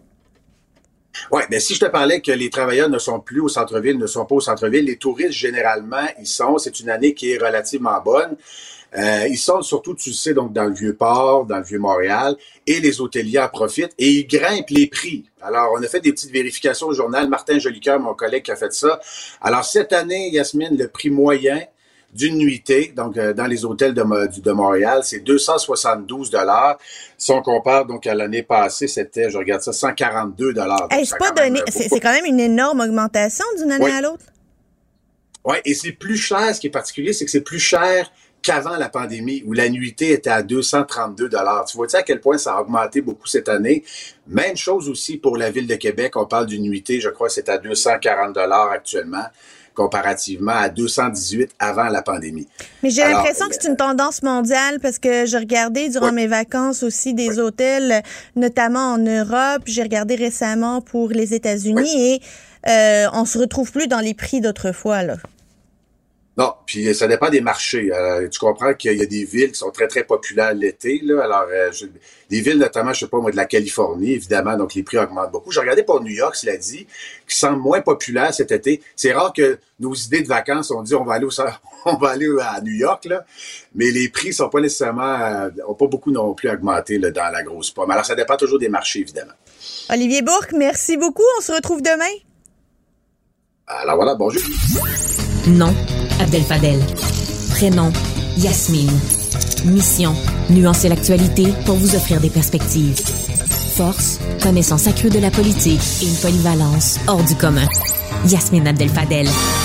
Oui, mais si je te parlais que les travailleurs ne sont plus au centre-ville, ne sont pas au centre-ville, les touristes, généralement, ils sont. C'est une année qui est relativement bonne. Ils sont surtout, tu sais, donc dans le Vieux-Port, dans le Vieux-Montréal, et les hôteliers en profitent, et ils grimpent les prix. Alors, on a fait des petites vérifications au journal. Martin Jolicoeur, mon collègue, qui a fait ça. Alors, cette année, Yasmine, le prix moyen d'une nuitée, donc dans les hôtels de Montréal, c'est 272 $. Si on compare donc à l'année passée, c'était, je regarde ça, 142 $. C'est pas donné, c'est quand même une énorme augmentation d'une année à l'autre. Oui, et c'est plus cher, ce qui est particulier, c'est que c'est plus cher qu'avant la pandémie, où la nuitée était à 232 $. Tu vois-tu à quel point ça a augmenté beaucoup cette année? Même chose aussi pour la Ville de Québec, on parle d'une nuitée, je crois que c'est à 240 $ actuellement, comparativement à 218 avant la pandémie. Mais j'ai l'impression que c'est une tendance mondiale parce que j'ai regardé durant mes vacances aussi des hôtels, notamment en Europe. J'ai regardé récemment pour les États-Unis et on se retrouve plus dans les prix d'autrefois, là. Non, puis ça dépend des marchés. Tu comprends qu'il y a des villes qui sont très, très populaires l'été, là. Alors, des villes, notamment, je sais pas moi, de la Californie, évidemment, donc les prix augmentent beaucoup. J'ai regardé pour New York, cela dit, qui semble moins populaire cet été. C'est rare que nos idées de vacances, on dit on va aller à New York, là. Mais les prix sont pas nécessairement, ont pas beaucoup non plus augmenté, là, dans la grosse pomme. Alors, ça dépend toujours des marchés, évidemment. Olivier Bourque, merci beaucoup. On se retrouve demain. Alors voilà, bonjour. Nom, Abdel Fadel. Prénom, Yasmine. Mission, nuancer l'actualité pour vous offrir des perspectives. Force, connaissance accrue de la politique et une polyvalence hors du commun. Yasmine Abdel Fadel.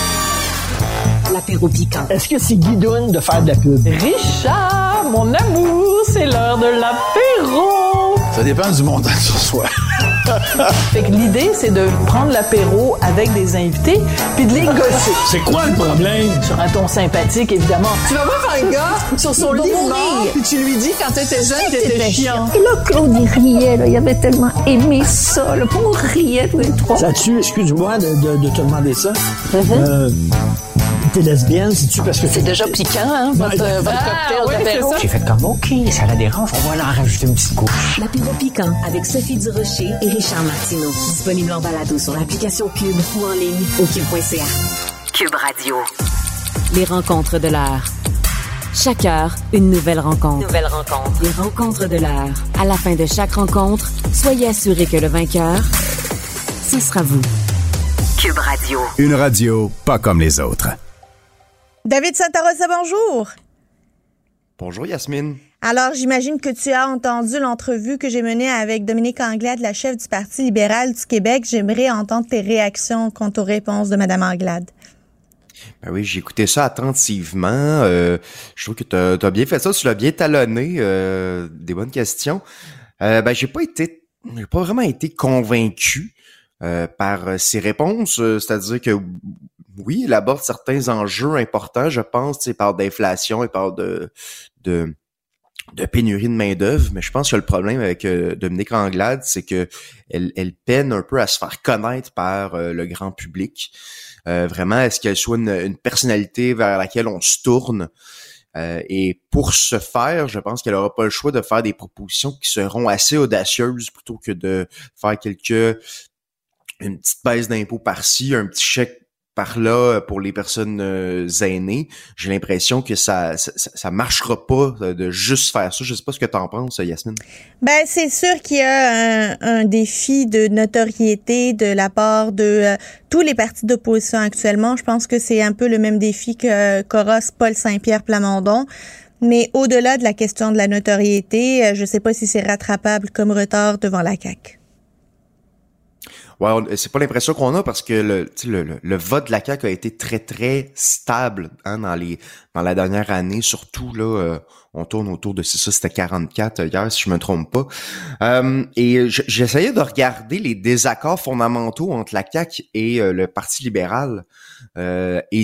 L'apéro piquant. Est-ce que c'est guidoune de faire de la pub? Richard, mon amour, c'est l'heure de l'apéro! Ça dépend du montant sur soi. Fait que l'idée, c'est de prendre l'apéro avec des invités puis de les gosser. C'est quoi le problème? Sur un ton sympathique, évidemment. Tu vas voir un gars sur son lit de mort puis tu lui dis quand t'étais jeune t'étais chiant. Et là, Claude, il riait, là. Il avait tellement aimé ça, là. On riait tous les trois. Ça tue, excuse-moi de te demander ça. t'es lesbienne, c'est-tu parce que... C'est déjà piquant, hein, votre cocktail d'apéro? J'ai fait comme, OK, ça la dérange, on va en rajouter une petite couche. L'apéro piquant avec Sophie Durocher et Richard Martineau. Disponible en balado sur l'application Cube ou en ligne au cube.ca. Cube Radio. Les rencontres de l'heure. Chaque heure, une nouvelle rencontre. Les rencontres de l'heure. À la fin de chaque rencontre, soyez assurés que le vainqueur, ce sera vous. Cube Radio. Une radio pas comme les autres. David Santarossa, bonjour. Bonjour Yasmine. Alors, j'imagine que tu as entendu l'entrevue que j'ai menée avec Dominique Anglade, la chef du Parti libéral du Québec. J'aimerais entendre tes réactions quant aux réponses de Mme Anglade. Ben oui, j'ai écouté ça attentivement. Je trouve que t'as bien fait ça, tu l'as bien talonné. Des bonnes questions. J'ai pas vraiment été convaincu par ses réponses. C'est-à-dire que oui, il aborde certains enjeux importants, je pense. Il parle d'inflation, il parle de pénurie de main-d'œuvre, mais je pense que le problème avec Dominique Anglade, c'est que elle peine un peu à se faire connaître par le grand public. Vraiment, est-ce qu'elle soit une personnalité vers laquelle on se tourne? Et pour ce faire, je pense qu'elle aura pas le choix de faire des propositions qui seront assez audacieuses plutôt que de faire une petite baisse d'impôts par-ci, un petit chèque par-là pour les personnes aînées. J'ai l'impression que ça marchera pas de juste faire ça. Je sais pas ce que t'en penses, Yasmine. Ben, c'est sûr qu'il y a un défi de notoriété de la part de tous les partis d'opposition actuellement. Je pense que c'est un peu le même défi qu'aura Paul Saint-Pierre Plamondon. Mais au-delà de la question de la notoriété, je sais pas si c'est rattrapable comme retard devant la CAQ. Ouais, c'est pas l'impression qu'on a parce que le vote de la CAQ a été très très stable dans la dernière année, surtout là on tourne autour de c'était 44 hier si je me trompe pas. Et j'essayais de regarder les désaccords fondamentaux entre la CAQ et le Parti libéral et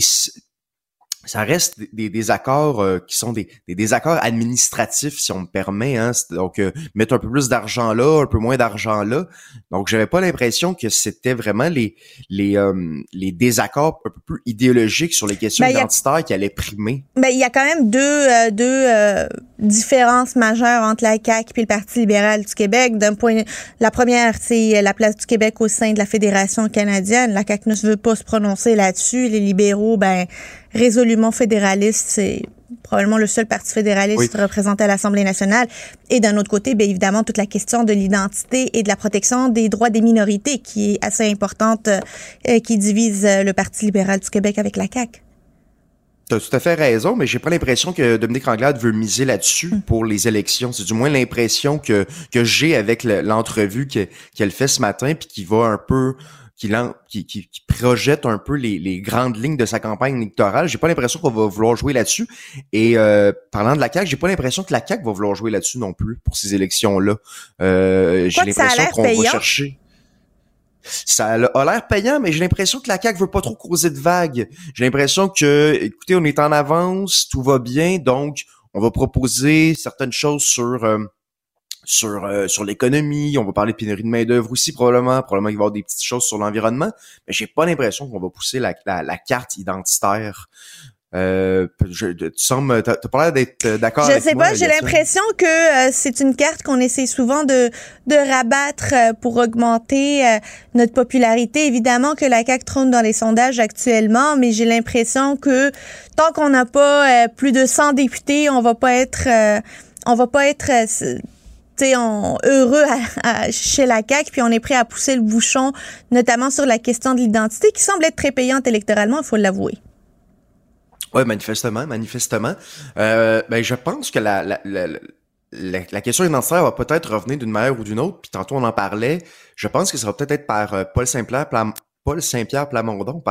ça reste des désaccords qui sont des désaccords administratifs, si on me permet. Hein. Donc, mettre un peu plus d'argent là, un peu moins d'argent là. Donc, j'avais pas l'impression que c'était vraiment les désaccords un peu plus idéologiques sur les questions identitaires qui allaient primer. Ben, il y a quand même deux différences majeures entre la CAQ et le Parti libéral du Québec. La première, c'est la place du Québec au sein de la Fédération canadienne. La CAQ ne veut pas se prononcer là-dessus. Les libéraux, résolument fédéraliste, c'est probablement le seul parti fédéraliste représenté à l'Assemblée nationale. Et d'un autre côté, bien évidemment, toute la question de l'identité et de la protection des droits des minorités qui est assez importante, qui divise le Parti libéral du Québec avec la CAQ. T'as tout à fait raison, mais j'ai pas l'impression que Dominique Anglade veut miser là-dessus pour les élections. C'est du moins l'impression que j'ai avec l'entrevue qu'elle fait ce matin, puis qui va un peu qui projette un peu les grandes lignes de sa campagne électorale. J'ai pas l'impression qu'on va vouloir jouer là-dessus. Et parlant de la CAQ, j'ai pas l'impression que la CAQ va vouloir jouer là-dessus non plus pour ces élections-là. J'ai l'impression qu'on va chercher. Ça a l'air payant, mais j'ai l'impression que la CAQ veut pas trop causer de vagues. J'ai l'impression que, écoutez, on est en avance, tout va bien, donc on va proposer certaines choses sur l'économie, on va parler de pénurie de main-d'œuvre aussi probablement qu'il va y avoir des petites choses sur l'environnement, mais j'ai pas l'impression qu'on va pousser la carte identitaire. T'as pas l'air d'être d'accord avec moi. Je sais pas, j'ai l'impression que c'est une carte qu'on essaie souvent de rabattre pour augmenter notre popularité. Évidemment que la CAQ trône dans les sondages actuellement, mais j'ai l'impression que tant qu'on n'a pas plus de 100 députés, on va pas être heureux chez la CAQ, puis on est prêt à pousser le bouchon, notamment sur la question de l'identité, qui semble être très payante électoralement, il faut l'avouer. Ouais, manifestement. Je pense que la question identitaire va peut-être revenir d'une manière ou d'une autre, puis tantôt on en parlait. Je pense que ça va peut-être être par Paul Saint-Pierre Plamondon,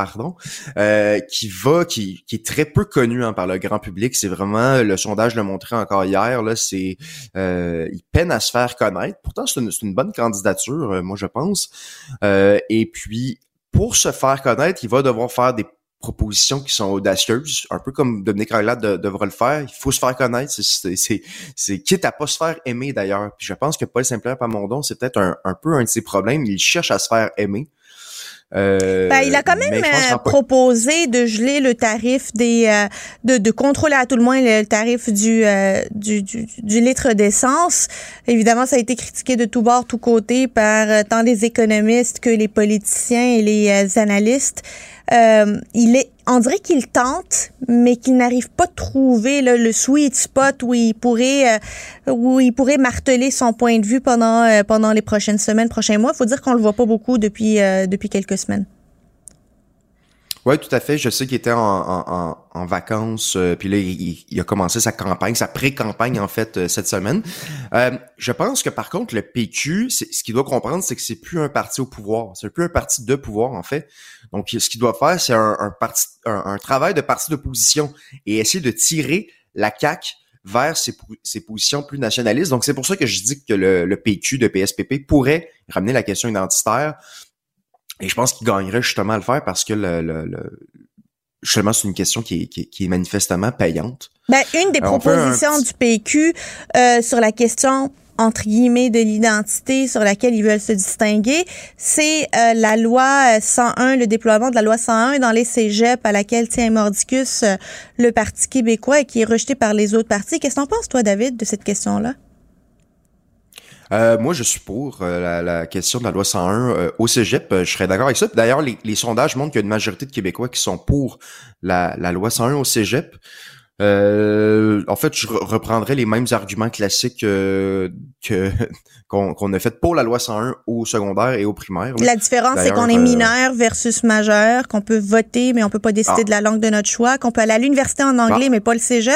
qui est très peu connu par le grand public. C'est vraiment, le sondage l'a montré encore hier, là, il peine à se faire connaître. Pourtant, c'est une bonne candidature, moi je pense. Et puis, pour se faire connaître, il va devoir faire des propositions qui sont audacieuses, un peu comme Dominique Anglade devra le faire. Il faut se faire connaître, c'est quitte à pas se faire aimer d'ailleurs. Puis je pense que Paul Saint-Pierre Plamondon, c'est peut-être un peu un de ses problèmes. Il cherche à se faire aimer. Il a quand même proposé de geler le tarif de contrôler à tout le moins le tarif du litre d'essence. Évidemment, ça a été critiqué de tous bords, tous côtés par tant les économistes que les politiciens et les analystes. On dirait qu'il tente, mais qu'il n'arrive pas à trouver le sweet spot où il pourrait marteler son point de vue pendant les prochaines semaines, prochains mois. Il faut dire qu'on le voit pas beaucoup depuis quelques semaines. Oui, tout à fait. Je sais qu'il était en vacances, puis là, il a commencé sa campagne, sa pré-campagne, en fait, cette semaine. Je pense que, par contre, le PQ, ce qu'il doit comprendre, c'est que c'est plus un parti au pouvoir. C'est plus un parti de pouvoir, en fait. Donc, ce qu'il doit faire, c'est un travail de parti d'opposition et essayer de tirer la CAQ vers ses positions plus nationalistes. Donc, c'est pour ça que je dis que le PQ de PSPP pourrait ramener la question identitaire. Et je pense qu'il gagnerait justement à le faire parce que justement, c'est une question qui est manifestement payante. Une des propositions du PQ sur la question, entre guillemets, de l'identité sur laquelle ils veulent se distinguer, c'est la loi 101, le déploiement de la loi 101 dans les cégeps à laquelle tient mordicus le Parti québécois et qui est rejeté par les autres partis. Qu'est-ce que t'en penses, toi, David, de cette question-là? Moi, je suis pour la question de la loi 101 au cégep. Je serais d'accord avec ça. D'ailleurs, les sondages montrent qu'il y a une majorité de Québécois qui sont pour la loi 101 au cégep. En fait, je reprendrai les mêmes arguments classiques qu'on a fait pour la loi 101 au secondaire et au primaire. La différence, c'est qu'on est mineur versus majeur, qu'on peut voter, mais on peut pas décider de la langue de notre choix, qu'on peut aller à l'université en anglais, mais pas le cégep.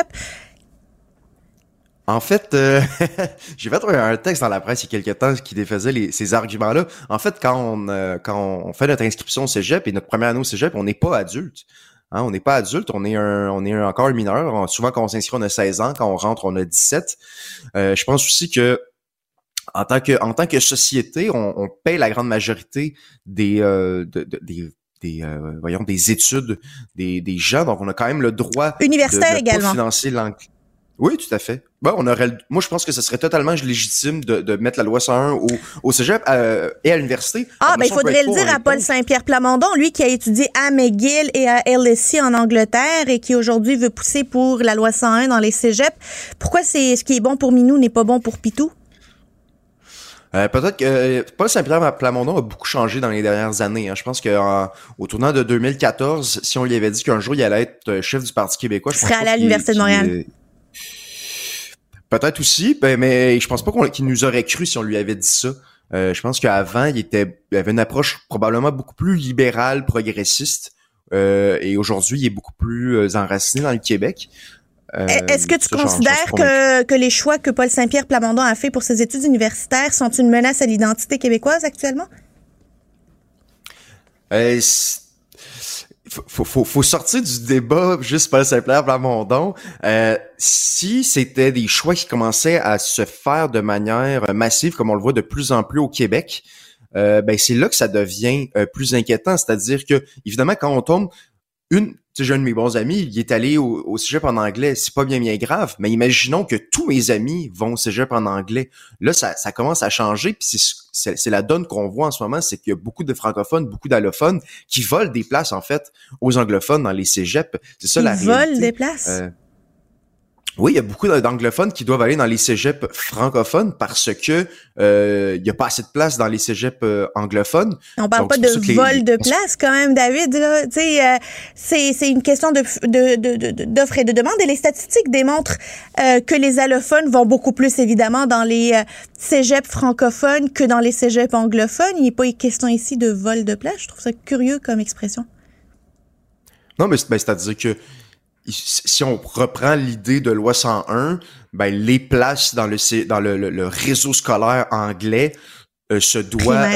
En fait, j'ai fait un texte dans la presse il y a quelques temps qui défaisait ces arguments-là. En fait, quand on fait notre inscription au cégep et notre première année au cégep, on n'est pas adulte. Hein, on n'est pas adulte, on est encore un mineur. Souvent, quand on s'inscrit, on a 16 ans. Quand on rentre, on a 17. Je pense aussi que en tant que société, on paye la grande majorité des études des gens. Donc, on a quand même le droit universitaire également. Financer l'anglais. Oui, tout à fait. Moi, je pense que ce serait totalement légitime de mettre la loi 101 au cégep et à l'université. Il faudrait le dire à Paul Saint-Pierre Plamondon, lui qui a étudié à McGill et à LSE en Angleterre et qui aujourd'hui veut pousser pour la loi 101 dans les cégeps. Pourquoi ce qui est bon pour Minou n'est pas bon pour Pitou? Peut-être que Paul Saint-Pierre Plamondon a beaucoup changé dans les dernières années. Hein. Je pense qu'au tournant de 2014, si on lui avait dit qu'un jour il allait être chef du Parti québécois, je pense serait allé à l'Université de Montréal. Peut-être aussi, mais je pense pas qu'il nous aurait cru si on lui avait dit ça. Je pense qu'avant, il avait une approche probablement beaucoup plus libérale, progressiste, et aujourd'hui, il est beaucoup plus enraciné dans le Québec. Est-ce que tu considères que les choix que Paul Saint-Pierre Plamondon a fait pour ses études universitaires sont une menace à l'identité québécoise actuellement? Faut sortir du débat juste Paul Saint-Pierre Plamondon. Si c'était des choix qui commençaient à se faire de manière massive, comme on le voit de plus en plus au Québec, c'est là que ça devient plus inquiétant. C'est-à-dire que, évidemment, quand on tombe j'ai un de mes bons amis, il est allé au cégep en anglais, c'est pas bien grave, mais imaginons que tous mes amis vont au cégep en anglais. Là, ça commence à changer, puis c'est la donne qu'on voit en ce moment, c'est qu'il y a beaucoup de francophones, beaucoup d'allophones qui volent des places, en fait, aux anglophones dans les cégeps. C'est ça la réalité. Ils volent des places? Oui, il y a beaucoup d'anglophones qui doivent aller dans les cégeps francophones parce que il y a pas assez de place dans les cégeps anglophones. On parle pas de vol de place quand même, David. Tu sais, c'est une question d'offre et de demande. Et les statistiques démontrent que les allophones vont beaucoup plus évidemment dans les cégeps francophones que dans les cégeps anglophones. Il n'est pas question ici de vol de place. Je trouve ça curieux comme expression. Non, mais c'est-à-dire que si on reprend l'idée de loi 101, les places dans le réseau scolaire anglais se doit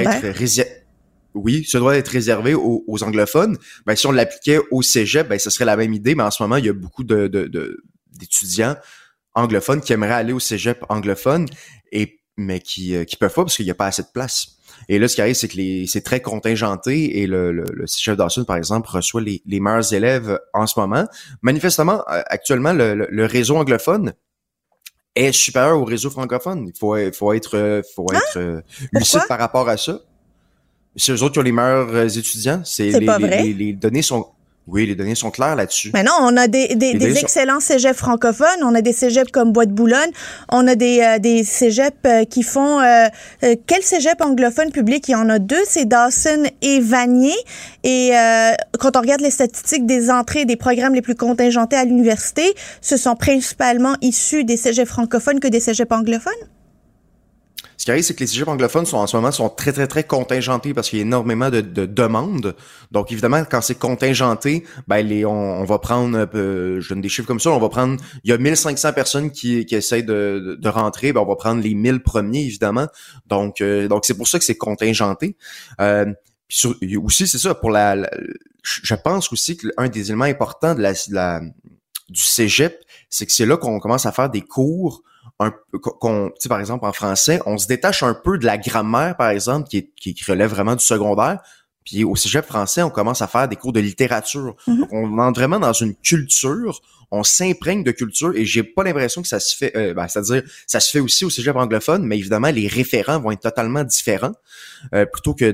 d'être réservé aux anglophones. Si on l'appliquait au cégep, ce serait la même idée, mais en ce moment, il y a beaucoup d'étudiants anglophones qui aimeraient aller au cégep anglophone mais qui peuvent pas parce qu'il n'y a pas assez de place. Et là, ce qui arrive, c'est que c'est très contingenté et le cégep Dawson, par exemple, reçoit les meilleurs élèves en ce moment. Manifestement, actuellement, le réseau anglophone est supérieur au réseau francophone. Il faut être lucide par rapport à ça. c'est eux autres qui ont les meilleurs étudiants. C'est pas vrai. Les données sont... Oui, les données sont claires là-dessus. Mais non, on a des excellents cégeps francophones. On a des cégeps comme Bois-de-Boulogne. On a des cégeps qui font... quel cégep anglophone public? Il y en a 2, c'est Dawson et Vanier. Et quand on regarde les statistiques des entrées des programmes les plus contingentés à l'université, ce sont principalement issus des cégeps francophones que des cégeps anglophones. Ce qui arrive, c'est que les cégeps anglophones en ce moment sont très, très, très contingentés parce qu'il y a énormément de demandes. Donc, évidemment, quand c'est contingenté, on va prendre, je donne des chiffres comme ça, on va prendre, il y a 1500 personnes qui essayent de rentrer, on va prendre les 1000 premiers, évidemment. Donc c'est pour ça que c'est contingenté. Aussi, c'est ça, je pense aussi qu'un des éléments importants du cégep, c'est que c'est là qu'on commence à faire des cours tu sais, par exemple, en français, on se détache un peu de la grammaire, par exemple, qui relève vraiment du secondaire. Puis au cégep français, on commence à faire des cours de littérature. Mm-hmm. Donc, on entre vraiment dans une culture, on s'imprègne de culture, et j'ai pas l'impression que ça se fait, c'est-à-dire, ça se fait aussi au cégep anglophone, mais évidemment, les référents vont être totalement différents, plutôt que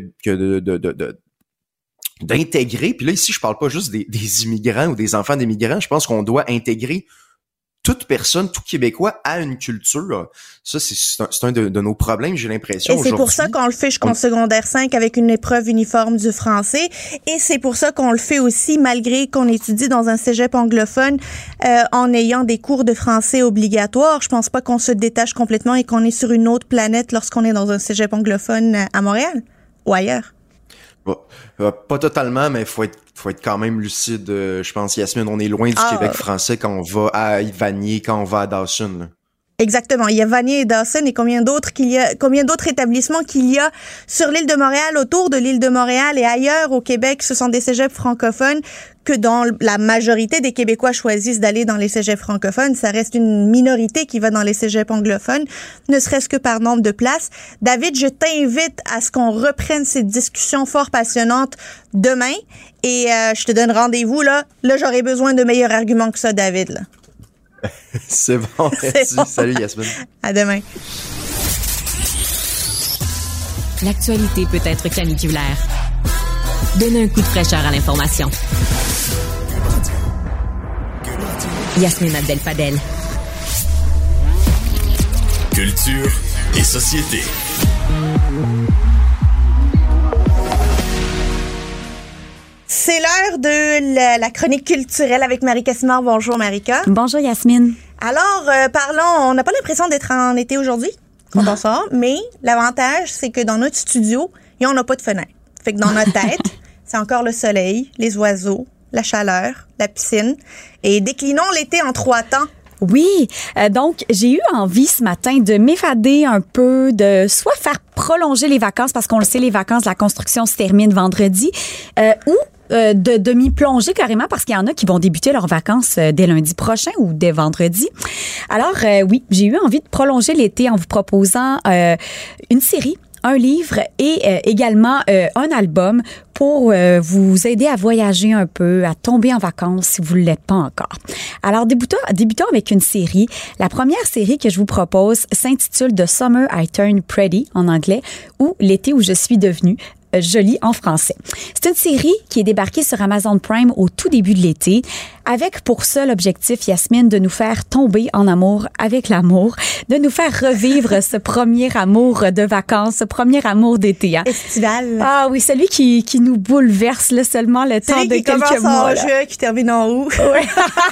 d'intégrer. Puis là, ici, je parle pas juste des immigrants ou des enfants d'immigrants, je pense qu'on doit intégrer toute personne, tout Québécois a une culture. Ça, c'est un de nos problèmes, j'ai l'impression. Et c'est pour ça qu'on le fait jusqu'en secondaire 5 avec une épreuve uniforme du français. Et c'est pour ça qu'on le fait aussi malgré qu'on étudie dans un cégep anglophone en ayant des cours de français obligatoires. Je pense pas qu'on se détache complètement et qu'on est sur une autre planète lorsqu'on est dans un cégep anglophone à Montréal ou ailleurs. Pas totalement, mais faut être quand même lucide. Je pense, Yasmine, on est loin du Québec français quand on va à Vanier, quand on va à Dawson. Là. Exactement. Il y a Vanier et Dawson et combien d'autres établissements qu'il y a sur l'île de Montréal, autour de l'île de Montréal et ailleurs au Québec, ce sont des cégeps francophones que dans la majorité des Québécois choisissent d'aller dans les cégeps francophones. Ça reste une minorité qui va dans les cégeps anglophones, ne serait-ce que par nombre de places. David, je t'invite à ce qu'on reprenne cette discussion fort passionnante demain et je te donne rendez-vous là. Là, j'aurai besoin de meilleurs arguments que ça, David, là. C'est bon, merci. Bon. Salut Yasmine. À demain. L'actualité peut être caniculaire. Donnez un coup de fraîcheur à l'information. Yasmine Abdel-Fadel. Culture et société. C'est l'heure de la chronique culturelle avec Marie Cassimard. Bonjour, Marika. Bonjour, Yasmine. Alors, parlons, on n'a pas l'impression d'être en été aujourd'hui, quand on sort, mais l'avantage, c'est que dans notre studio, on n'a pas de fenêtre. Fait que dans notre tête, c'est encore le soleil, les oiseaux, la chaleur, la piscine. Et déclinons l'été en 3 temps. Oui, donc j'ai eu envie ce matin de m'évader un peu, de soit faire prolonger les vacances, parce qu'on le sait, les vacances de la construction se terminent vendredi, ou de m'y plonger carrément parce qu'il y en a qui vont débuter leurs vacances dès lundi prochain ou dès vendredi. Alors oui, j'ai eu envie de prolonger l'été en vous proposant une série, un livre et également un album pour vous aider à voyager un peu, à tomber en vacances si vous ne l'êtes pas encore. Alors, débutons avec une série. La première série que je vous propose s'intitule The Summer I Turned Pretty en anglais ou L'été où je suis devenue jolie en français. C'est une série qui est débarquée sur Amazon Prime au tout début de l'été, avec pour seul objectif, Yasmine, de nous faire tomber en amour avec l'amour, de nous faire revivre ce premier amour de vacances, ce premier amour d'été. Hein? Estival. Ah oui, celui qui nous bouleverse là, seulement le temps de quelques mois. En juin, qui termine en août. Oui.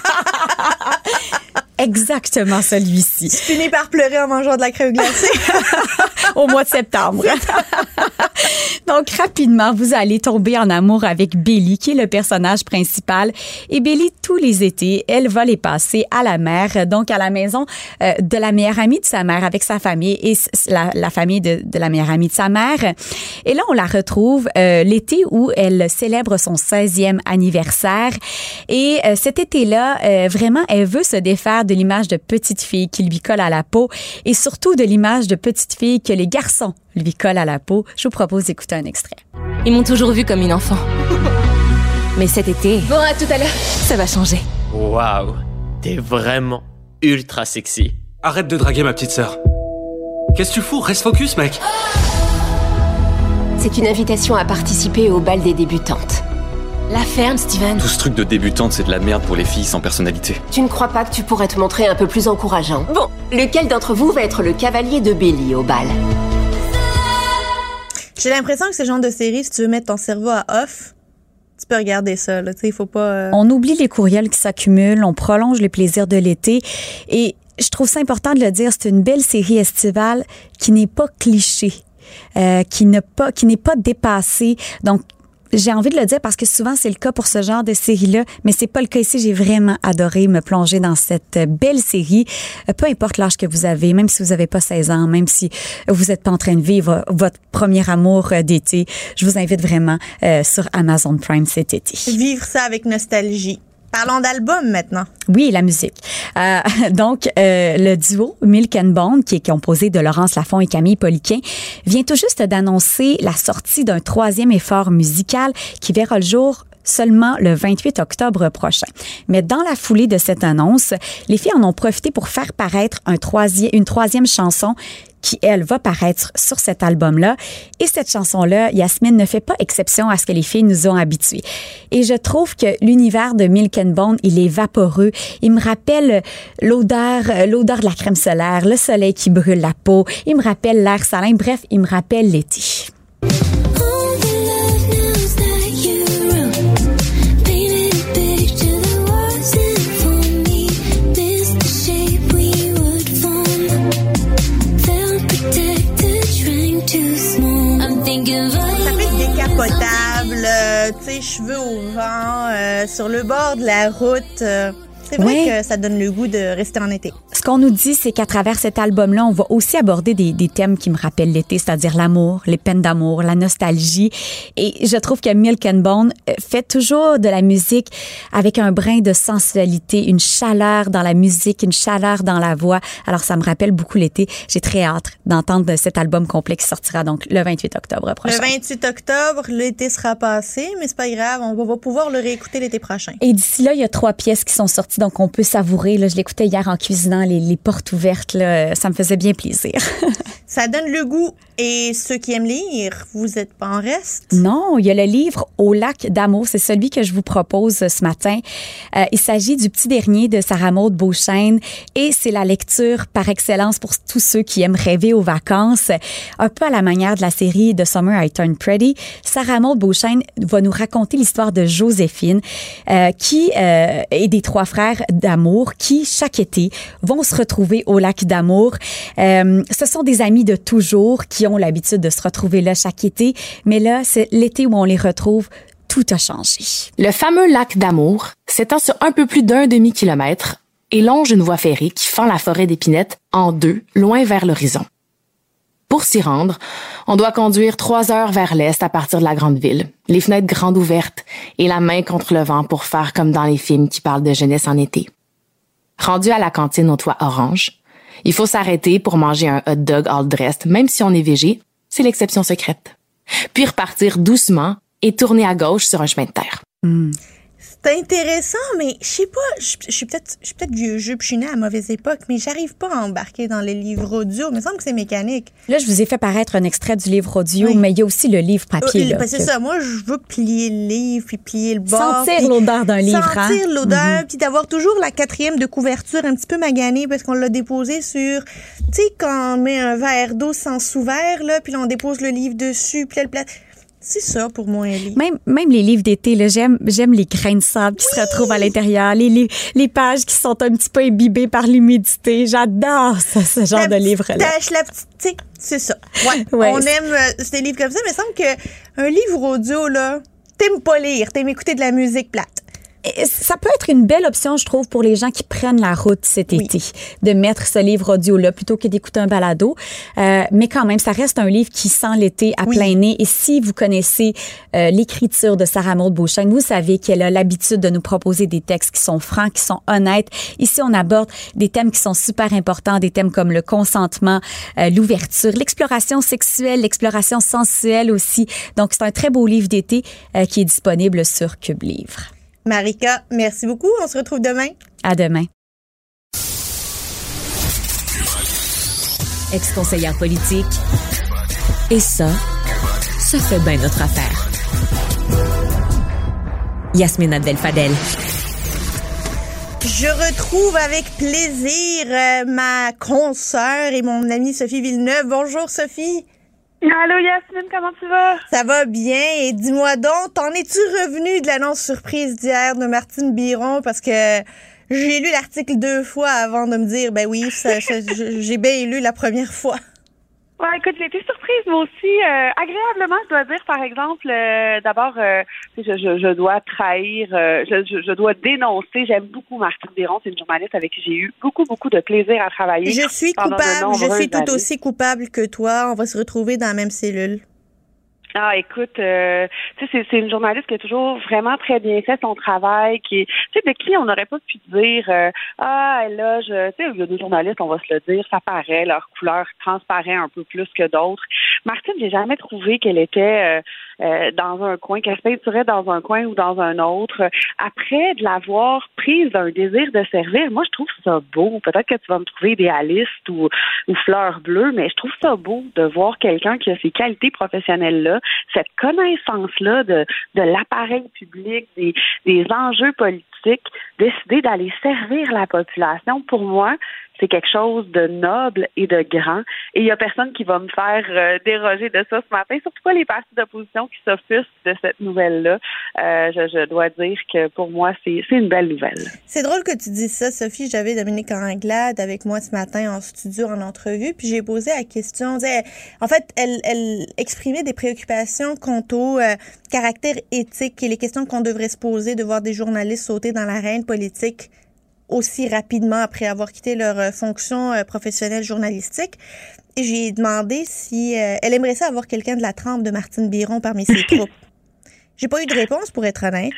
Exactement celui-ci. Tu finis par pleurer en mangeant de la crème glacée. Au mois de septembre. Donc, rapidement, vous allez tomber en amour avec Billy, qui est le personnage principal. Et Billy, tous les étés, elle va les passer à la mer, donc à la maison de la meilleure amie de sa mère, avec sa famille et la famille de la meilleure amie de sa mère. Et là, on la retrouve l'été où elle célèbre son 16e anniversaire. Et cet été-là, vraiment, elle veut se défaire de l'image de petite fille qui lui colle à la peau et surtout de l'image de petite fille que les garçons lui collent à la peau. Je vous propose d'écouter un extrait. Ils m'ont toujours vue comme une enfant. Mais cet été... Bon, à tout à l'heure. Ça va changer. Wow, t'es vraiment ultra sexy. Arrête de draguer ma petite sœur. Qu'est-ce que tu fous? Reste focus, mec. C'est une invitation à participer au bal des débutantes. La ferme, Steven. Tout ce truc de débutante, c'est de la merde pour les filles sans personnalité. Tu ne crois pas que tu pourrais te montrer un peu plus encourageant? Bon, lequel d'entre vous va être le cavalier de Billy au bal? J'ai l'impression que c'est le genre de série, si tu veux mettre ton cerveau à off, tu peux regarder ça. Là. Il faut pas... On oublie les courriels qui s'accumulent, on prolonge les plaisirs de l'été et je trouve ça important de le dire, c'est une belle série estivale qui n'est pas cliché, qui n'est pas dépassée. Donc, j'ai envie de le dire parce que souvent, c'est le cas pour ce genre de série-là, mais c'est pas le cas ici. J'ai vraiment adoré me plonger dans cette belle série. Peu importe l'âge que vous avez, même si vous avez pas 16 ans, même si vous êtes pas en train de vivre votre premier amour d'été, je vous invite vraiment sur Amazon Prime cet été. Vivre ça avec nostalgie. Parlons d'album maintenant. Oui, la musique. Donc, le duo Milk and Bone, qui est composé de Laurence Lafont et Camille Poliquin, vient tout juste d'annoncer la sortie d'un 3e effort musical qui verra le jour seulement le 28 octobre prochain. Mais dans la foulée de cette annonce, les filles en ont profité pour faire paraître une 3e chanson qui, elle, va paraître sur cet album-là. Et cette chanson-là, Yasmine, ne fait pas exception à ce que les filles nous ont habitués. Et je trouve que l'univers de Milk and Bone, il est vaporeux. Il me rappelle l'odeur de la crème solaire, le soleil qui brûle la peau. Il me rappelle l'air salin. Bref, il me rappelle l'été. Potable, tu sais, cheveux au vent, sur le bord de la route. C'est vrai que ça donne le goût de rester en été. Ce qu'on nous dit, c'est qu'à travers cet album-là, on va aussi aborder des thèmes qui me rappellent l'été, c'est-à-dire l'amour, les peines d'amour, la nostalgie. Et je trouve que Milk and Bone fait toujours de la musique avec un brin de sensualité, une chaleur dans la musique, une chaleur dans la voix. Alors, ça me rappelle beaucoup l'été. J'ai très hâte d'entendre cet album complet qui sortira donc le 28 octobre prochain. Le 28 octobre, l'été sera passé, mais c'est pas grave, on va pouvoir le réécouter l'été prochain. Et d'ici là, il y a 3 pièces qui sont sorties, donc on peut savourer. Là, je l'écoutais hier en cuisinant, les portes ouvertes, là, ça me faisait bien plaisir. Ça donne le goût. Et ceux qui aiment lire, vous n'êtes pas en reste? Non, il y a le livre Au lac d'amour. C'est celui que je vous propose ce matin. Il s'agit du petit dernier de Sarah Maud Beauchesne et c'est la lecture par excellence pour tous ceux qui aiment rêver aux vacances. Un peu à la manière de la série The Summer I Turned Pretty, Sarah Maud Beauchesne va nous raconter l'histoire de Joséphine et des 3 frères d'amour qui, chaque été, vont se retrouver au lac d'amour. Ce sont des amis de toujours qui ont l'habitude de se retrouver là chaque été, mais là, c'est l'été où on les retrouve, tout a changé. Le fameux lac d'amour s'étend sur un peu plus d'1 demi-kilomètre et longe une voie ferrée qui fend la forêt d'Épinette en 2, loin vers l'horizon. Pour s'y rendre, on doit conduire 3 heures vers l'est à partir de la grande ville, les fenêtres grandes ouvertes et la main contre le vent pour faire comme dans les films qui parlent de jeunesse en été. Rendu à la cantine au toit orange, il faut s'arrêter pour manger un hot dog all dressed, même si on est végé, c'est l'exception secrète. Puis repartir doucement et tourner à gauche sur un chemin de terre. C'est intéressant, mais je sais pas, je suis peut-être vieux jeu, puis je suis née à mauvaise époque, mais j'arrive pas à embarquer dans les livres audio. Il me semble que c'est mécanique. Là, je vous ai fait paraître un extrait du livre audio, mais il y a aussi le livre papier. C'est ça. Moi, je veux plier le livre, puis plier le bord. Sentir l'odeur d'un livre. Sentir l'odeur, puis d'avoir toujours la 4e de couverture un petit peu maganée, parce qu'on l'a déposé sur... Tu sais, quand on met un verre d'eau sans sous-verre, là, puis là, on dépose le livre dessus, puis là, le plat... C'est ça pour moi, Ellie. Même les livres d'été, là, j'aime les grains de sable qui se retrouvent à l'intérieur, les pages qui sont un petit peu imbibées par l'humidité. J'adore ça, ce genre de livre-là. La petite, c'est ça. Ouais. On aime ces livres comme ça, mais il me semble qu'un livre audio, là, t'aimes pas lire, t'aimes écouter de la musique plate. Ça peut être une belle option, je trouve, pour les gens qui prennent la route cet été, de mettre ce livre audio-là plutôt que d'écouter un balado. Mais quand même, ça reste un livre qui sent l'été à plein nez. Et si vous connaissez l'écriture de Sarah Maud Beauchesne, vous savez qu'elle a l'habitude de nous proposer des textes qui sont francs, qui sont honnêtes. Ici, on aborde des thèmes qui sont super importants, des thèmes comme le consentement, l'ouverture, l'exploration sexuelle, l'exploration sensuelle aussi. Donc, c'est un très beau livre d'été qui est disponible sur Cube Livre. Marika, merci beaucoup. On se retrouve demain. À demain. Ex-conseillère politique. Et ça, ça fait bien notre affaire. Yasmine Abdel-Fadel. Je retrouve avec plaisir ma consoeur et mon amie Sophie Villeneuve. Bonjour Sophie. Allô Yasmine, comment tu vas? Ça va bien. Et dis-moi donc, t'en es-tu revenu de l'annonce surprise d'hier de Martine Biron? Parce que j'ai lu l'article 2 fois avant de me dire, ben oui, j'ai bien lu la première fois. Ouais, écoute, j'ai été surprise, moi aussi. Agréablement, je dois dire, par exemple, d'abord, je dois trahir, je dois dénoncer. J'aime beaucoup Martine Biron. C'est une journaliste avec qui j'ai eu beaucoup de plaisir à travailler. Je suis coupable. Je suis tout aussi coupable que toi. On va se retrouver dans la même cellule. Ah, écoute, tu sais, c'est une journaliste qui a toujours vraiment très bien fait son travail, tu sais, de qui on n'aurait pas pu dire, elle loge, tu sais, il y a des journalistes, on va se le dire, ça paraît, leur couleur transparaît un peu plus que d'autres. Martine, j'ai jamais trouvé qu'elle était dans un coin, qu'elle se peinturait dans un coin ou dans un autre. Après de l'avoir prise d'un désir de servir, moi, je trouve ça beau. Peut-être que tu vas me trouver idéaliste ou fleur bleue, mais je trouve ça beau de voir quelqu'un qui a ces qualités professionnelles-là, cette connaissance-là de l'appareil public, des enjeux politiques, décider d'aller servir la population. Pour moi, c'est quelque chose de noble et de grand. Et il n'y a personne qui va me faire déroger de ça ce matin, surtout pas les partis d'opposition qui s'offusquent de cette nouvelle-là. Je dois dire que pour moi, c'est une belle nouvelle. C'est drôle que tu dises ça, Sophie. J'avais Dominique Anglade avec moi ce matin en studio, en entrevue, puis j'ai posé la question. En fait, elle exprimait des préoccupations quant au caractère éthique et les questions qu'on devrait se poser de voir des journalistes sauter dans l'arène politique aussi rapidement après avoir quitté leur fonction professionnelle journalistique. Et j'ai demandé si elle aimerait ça avoir quelqu'un de la trempe de Martine Biron parmi ses troupes. J'ai pas eu de réponse, pour être honnête.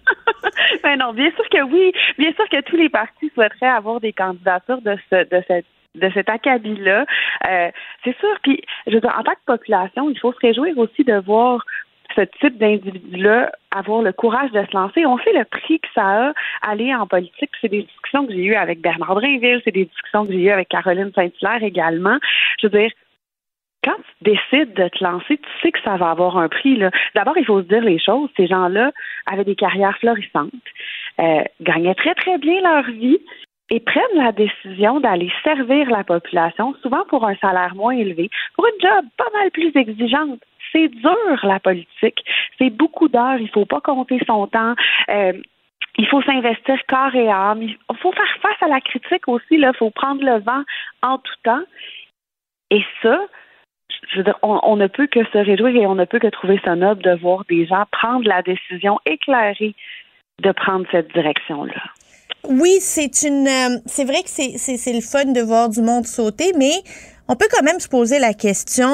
Ben non, bien sûr que oui. Bien sûr que tous les partis souhaiteraient avoir des candidatures de cet acabit-là. C'est sûr. Puis, je veux dire, en tant que population, il faut se réjouir aussi de voir ce type d'individu-là avoir le courage de se lancer. On sait le prix que ça a aller en politique. C'est des discussions que j'ai eues avec Bernard Drinville, c'est des discussions que j'ai eues avec Caroline Saint-Hilaire également. Je veux dire, quand tu décides de te lancer, tu sais que ça va avoir un prix, là. D'abord, il faut se dire les choses. Ces gens-là avaient des carrières florissantes, gagnaient très, très bien leur vie et prennent la décision d'aller servir la population, souvent pour un salaire moins élevé, pour une job pas mal plus exigeante. C'est dur, la politique. C'est beaucoup d'heures. Il faut pas compter son temps. Il faut s'investir corps et âme. Il faut faire face à la critique aussi. Il faut prendre le vent en tout temps. Et ça, je veux dire, on ne peut que se réjouir et on ne peut que trouver ça noble de voir des gens prendre la décision éclairée de prendre cette direction-là. Oui, c'est vrai que c'est le fun de voir du monde sauter, mais on peut quand même se poser la question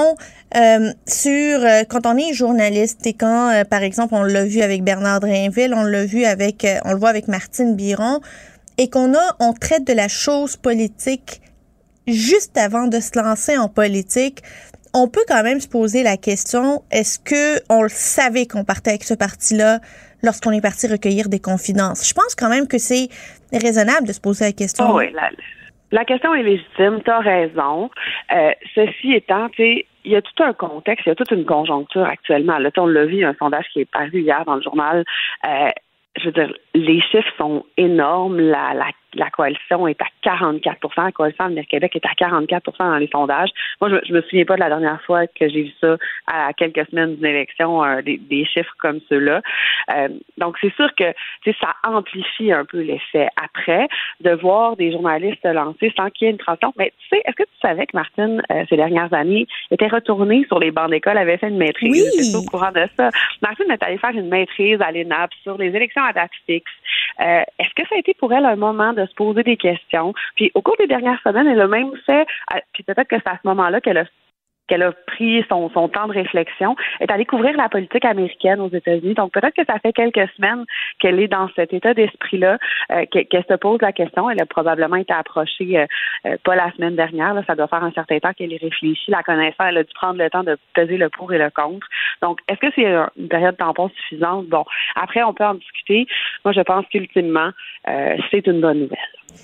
sur quand on est journaliste et quand, par exemple, on l'a vu avec Bernard Drinville, on le voit avec Martine Biron, et on traite de la chose politique juste avant de se lancer en politique. On peut quand même se poser la question, est-ce que on le savait qu'on partait avec ce parti-là lorsqu'on est parti recueillir des confidences? Je pense quand même que c'est raisonnable de se poser la question. Oh oui, la question est légitime, tu as raison. Ceci étant, tu sais, il y a tout un contexte, il y a toute une conjoncture actuellement. Là, on l'a vu, un sondage qui est paru hier dans le journal. Je veux dire, les chiffres sont énormes. La coalition est à 44 %. La coalition Avenir Québec est à 44 % dans les sondages. Moi, je me souviens pas de la dernière fois que j'ai vu ça à quelques semaines d'une élection, des chiffres comme ceux-là. Donc, c'est sûr que ça amplifie un peu l'effet après de voir des journalistes se lancer sans qu'il y ait une transition. Mais tu sais, est-ce que tu savais que Martine, ces dernières années, était retournée sur les bancs d'école, avait fait une maîtrise? Oui. J'étais au courant de ça. Martine est allée faire une maîtrise à l'ENAP sur les élections à date fixe. Est-ce que ça a été pour elle un moment de se poser des questions? Puis au cours des dernières semaines, elle a même fait, puis peut-être que c'est à ce moment-là qu'elle a pris son temps de réflexion, est allée couvrir la politique américaine aux États-Unis. Donc peut-être que ça fait quelques semaines qu'elle est dans cet état d'esprit-là, qu'elle se pose la question. Elle a probablement été approchée pas la semaine dernière. Là, ça doit faire un certain temps qu'elle y réfléchit. La connaissant, elle a dû prendre le temps de peser le pour et le contre. Donc, est-ce que c'est une période tampon suffisante? Bon, après, on peut en discuter. Moi, je pense qu'ultimement, c'est une bonne nouvelle.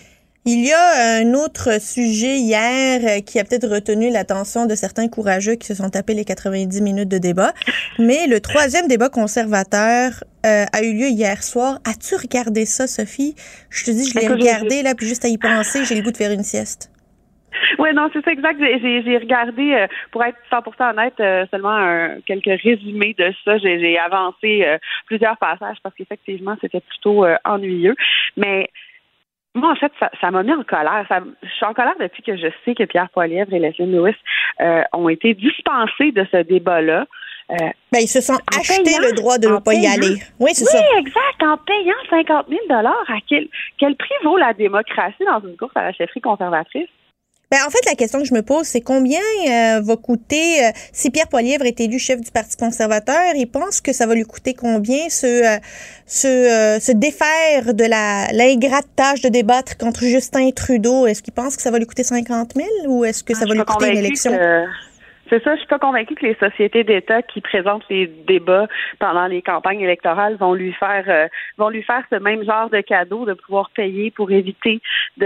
Il y a un autre sujet hier qui a peut-être retenu l'attention de certains courageux qui se sont tapés les 90 minutes de débat, mais le 3e débat conservateur a eu lieu hier soir. As-tu regardé ça, Sophie? Je te dis, je l'ai regardé, là, puis juste à y penser, j'ai le goût de faire une sieste. Oui, non, c'est ça, exact. J'ai regardé, pour être 100% honnête, seulement quelques résumés de ça. J'ai avancé plusieurs passages parce qu'effectivement, c'était plutôt ennuyeux. Mais moi, en fait, ça m'a mis en colère. Je suis en colère depuis que je sais que Pierre Poilievre et Leslie Lewis ont été dispensés de ce débat-là. Ils se sont achetés le droit de ne pas y aller. Oui, c'est ça. Oui, exact. En payant 50 000 à quel prix vaut la démocratie dans une course à la chefferie conservatrice? En fait, la question que je me pose, c'est combien va coûter, si Pierre Poilievre est élu chef du Parti conservateur, il pense que ça va lui coûter combien se défaire de l'ingrate tâche de débattre contre Justin Trudeau? Est-ce qu'il pense que ça va lui coûter 50 000 ou est-ce que ça va lui coûter une élection? C'est ça, je suis pas convaincue que les sociétés d'État qui présentent les débats pendant les campagnes électorales vont lui faire ce même genre de cadeau de pouvoir payer pour éviter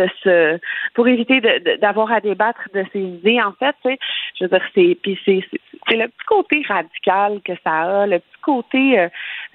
d'avoir à débattre de ses idées. En fait, tu sais, je veux dire, c'est le petit côté radical que ça a, le petit côté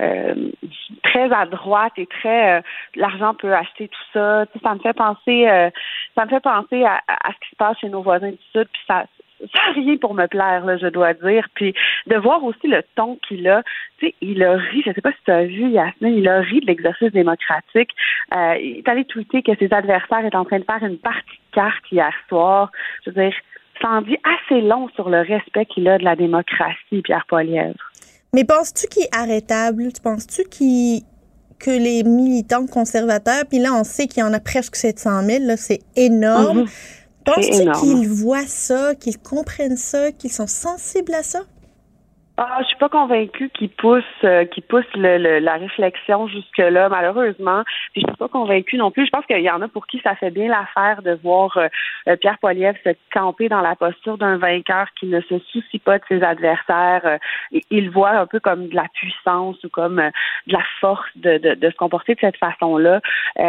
très à droite et très l'argent peut acheter tout ça. Tu sais, ça me fait penser à ce qui se passe chez nos voisins du Sud, puis ça n'a rien pour me plaire, là, je dois dire. Puis de voir aussi le ton qu'il a, tu sais, il a ri, je sais pas si tu as vu, Yasmine, il a ri de l'exercice démocratique. Il est allé tweeter que ses adversaires étaient en train de faire une partie de cartes hier soir. Je veux dire, ça en dit assez long sur le respect qu'il a de la démocratie, Pierre Poilievre. Mais penses-tu qu'il est arrêtable? Penses-tu que les militants conservateurs, puis là, on sait qu'il y en a presque 700 000, là, c'est énorme. Penses-tu qu'ils voient ça, qu'ils comprennent ça, qu'ils sont sensibles à ça? Je suis pas convaincue qu'ils poussent la réflexion jusque-là, malheureusement. Puis je suis pas convaincue non plus. Je pense qu'il y en a pour qui ça fait bien l'affaire de voir Pierre Poilievre se camper dans la posture d'un vainqueur qui ne se soucie pas de ses adversaires. Il le voit un peu comme de la puissance ou comme de la force de se comporter de cette façon-là.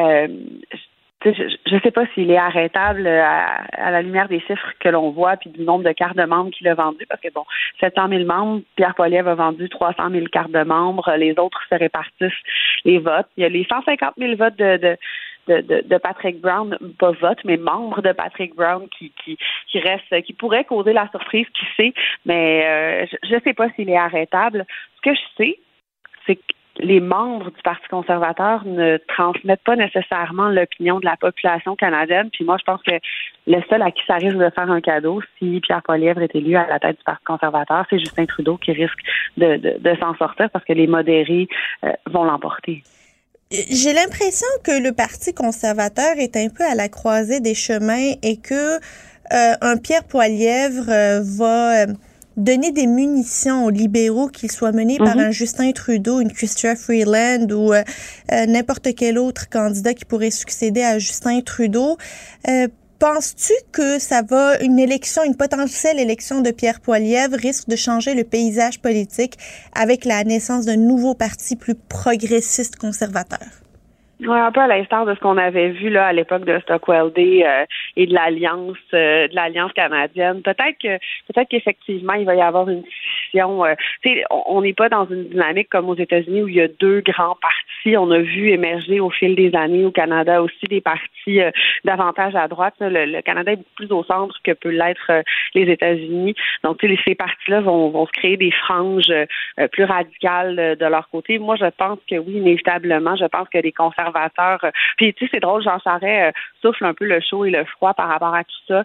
Je ne sais pas s'il est arrêtable à la lumière des chiffres que l'on voit puis du nombre de cartes de membres qu'il a vendues, parce que 700 000 membres, Pierre Poilievre a vendu 300 000 cartes de membres, les autres se répartissent les votes. Il y a les 150 000 votes de Patrick Brown, pas vote, mais membres de Patrick Brown qui restent, qui pourraient causer la surprise, qui sait, mais je ne sais pas s'il est arrêtable. Ce que je sais, c'est que les membres du Parti conservateur ne transmettent pas nécessairement l'opinion de la population canadienne. Puis moi, je pense que le seul à qui ça risque de faire un cadeau, si Pierre Poilievre est élu à la tête du Parti conservateur, c'est Justin Trudeau qui risque de s'en sortir parce que les modérés vont l'emporter. J'ai l'impression que le Parti conservateur est un peu à la croisée des chemins et que un Pierre Poilievre va donner des munitions aux libéraux, qu'ils soient menés par un Justin Trudeau, une Chrystia Freeland ou n'importe quel autre candidat qui pourrait succéder à Justin Trudeau. Penses-tu que une potentielle élection de Pierre Poilievre risque de changer le paysage politique avec la naissance d'un nouveau parti plus progressiste conservateur? Oui, un peu à l'instar de ce qu'on avait vu là à l'époque de Stockwell Day et de l'Alliance canadienne. Peut-être qu'effectivement il va y avoir une scission. On n'est pas dans une dynamique comme aux États-Unis où il y a deux grands partis. On a vu émerger au fil des années au Canada aussi des partis davantage à droite. Le Canada est beaucoup plus au centre que peut l'être les États-Unis. Donc ces partis-là vont se créer des franges plus radicales de leur côté. Moi, je pense que oui, inévitablement, je pense que les conservateurs. Puis tu sais, c'est drôle, Jean Charest souffle un peu le chaud et le froid par rapport à tout ça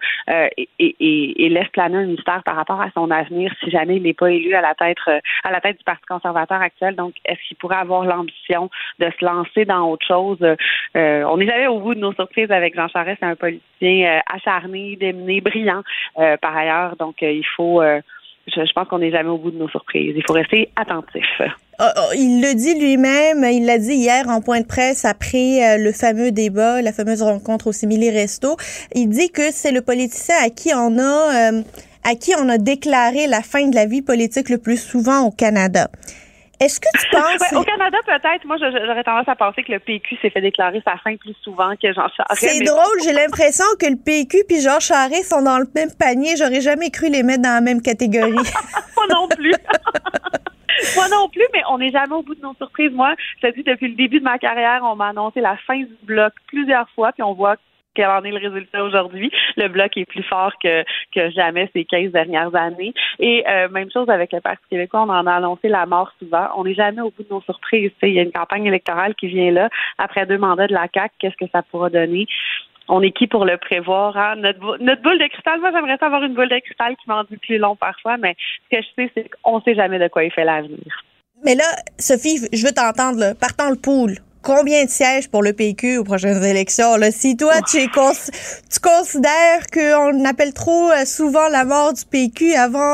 et laisse planer un mystère par rapport à son avenir si jamais il n'est pas élu à la tête du Parti conservateur actuel. Donc, est-ce qu'il pourrait avoir l'ambition de se lancer dans autre chose? On n'est jamais au bout de nos surprises avec Jean Charest. C'est un politicien acharné, démené, brillant par ailleurs. Donc, il faut... je pense qu'on n'est jamais au bout de nos surprises. Il faut rester attentif. Il le dit lui-même, il l'a dit hier en point de presse après le fameux débat, la fameuse rencontre au Simili Resto. Il dit que c'est le politicien à qui on a déclaré la fin de la vie politique le plus souvent au Canada. Est-ce que tu penses... Au Canada, peut-être. Moi, j'aurais tendance à penser que le PQ s'est fait déclarer sa fin plus souvent que Jean Charest. C'est drôle, j'ai l'impression que le PQ puis Jean Charest sont dans le même panier. J'aurais jamais cru les mettre dans la même catégorie. Moi non plus. Moi non plus, mais on n'est jamais au bout de nos surprises. Moi, je te dis, depuis le début de ma carrière, on m'a annoncé la fin du bloc plusieurs fois, puis on voit quel en est le résultat aujourd'hui. Le bloc est plus fort que jamais ces 15 dernières années. Et même chose avec le Parti québécois, on en a annoncé la mort souvent. On n'est jamais au bout de nos surprises. Il y a une campagne électorale qui vient là, après 2 mandats de la CAQ, qu'est-ce que ça pourra donner? On est qui pour le prévoir? Hein? Notre boule de cristal, moi j'aimerais avoir une boule de cristal qui m'en dit plus long parfois, mais ce que je sais, c'est qu'on ne sait jamais de quoi il fait l'avenir. Mais là, Sophie, je veux t'entendre, là. Partons le pool. Combien de sièges pour le PQ aux prochaines élections? Là? Si toi, tu considères qu'on appelle trop souvent la mort du PQ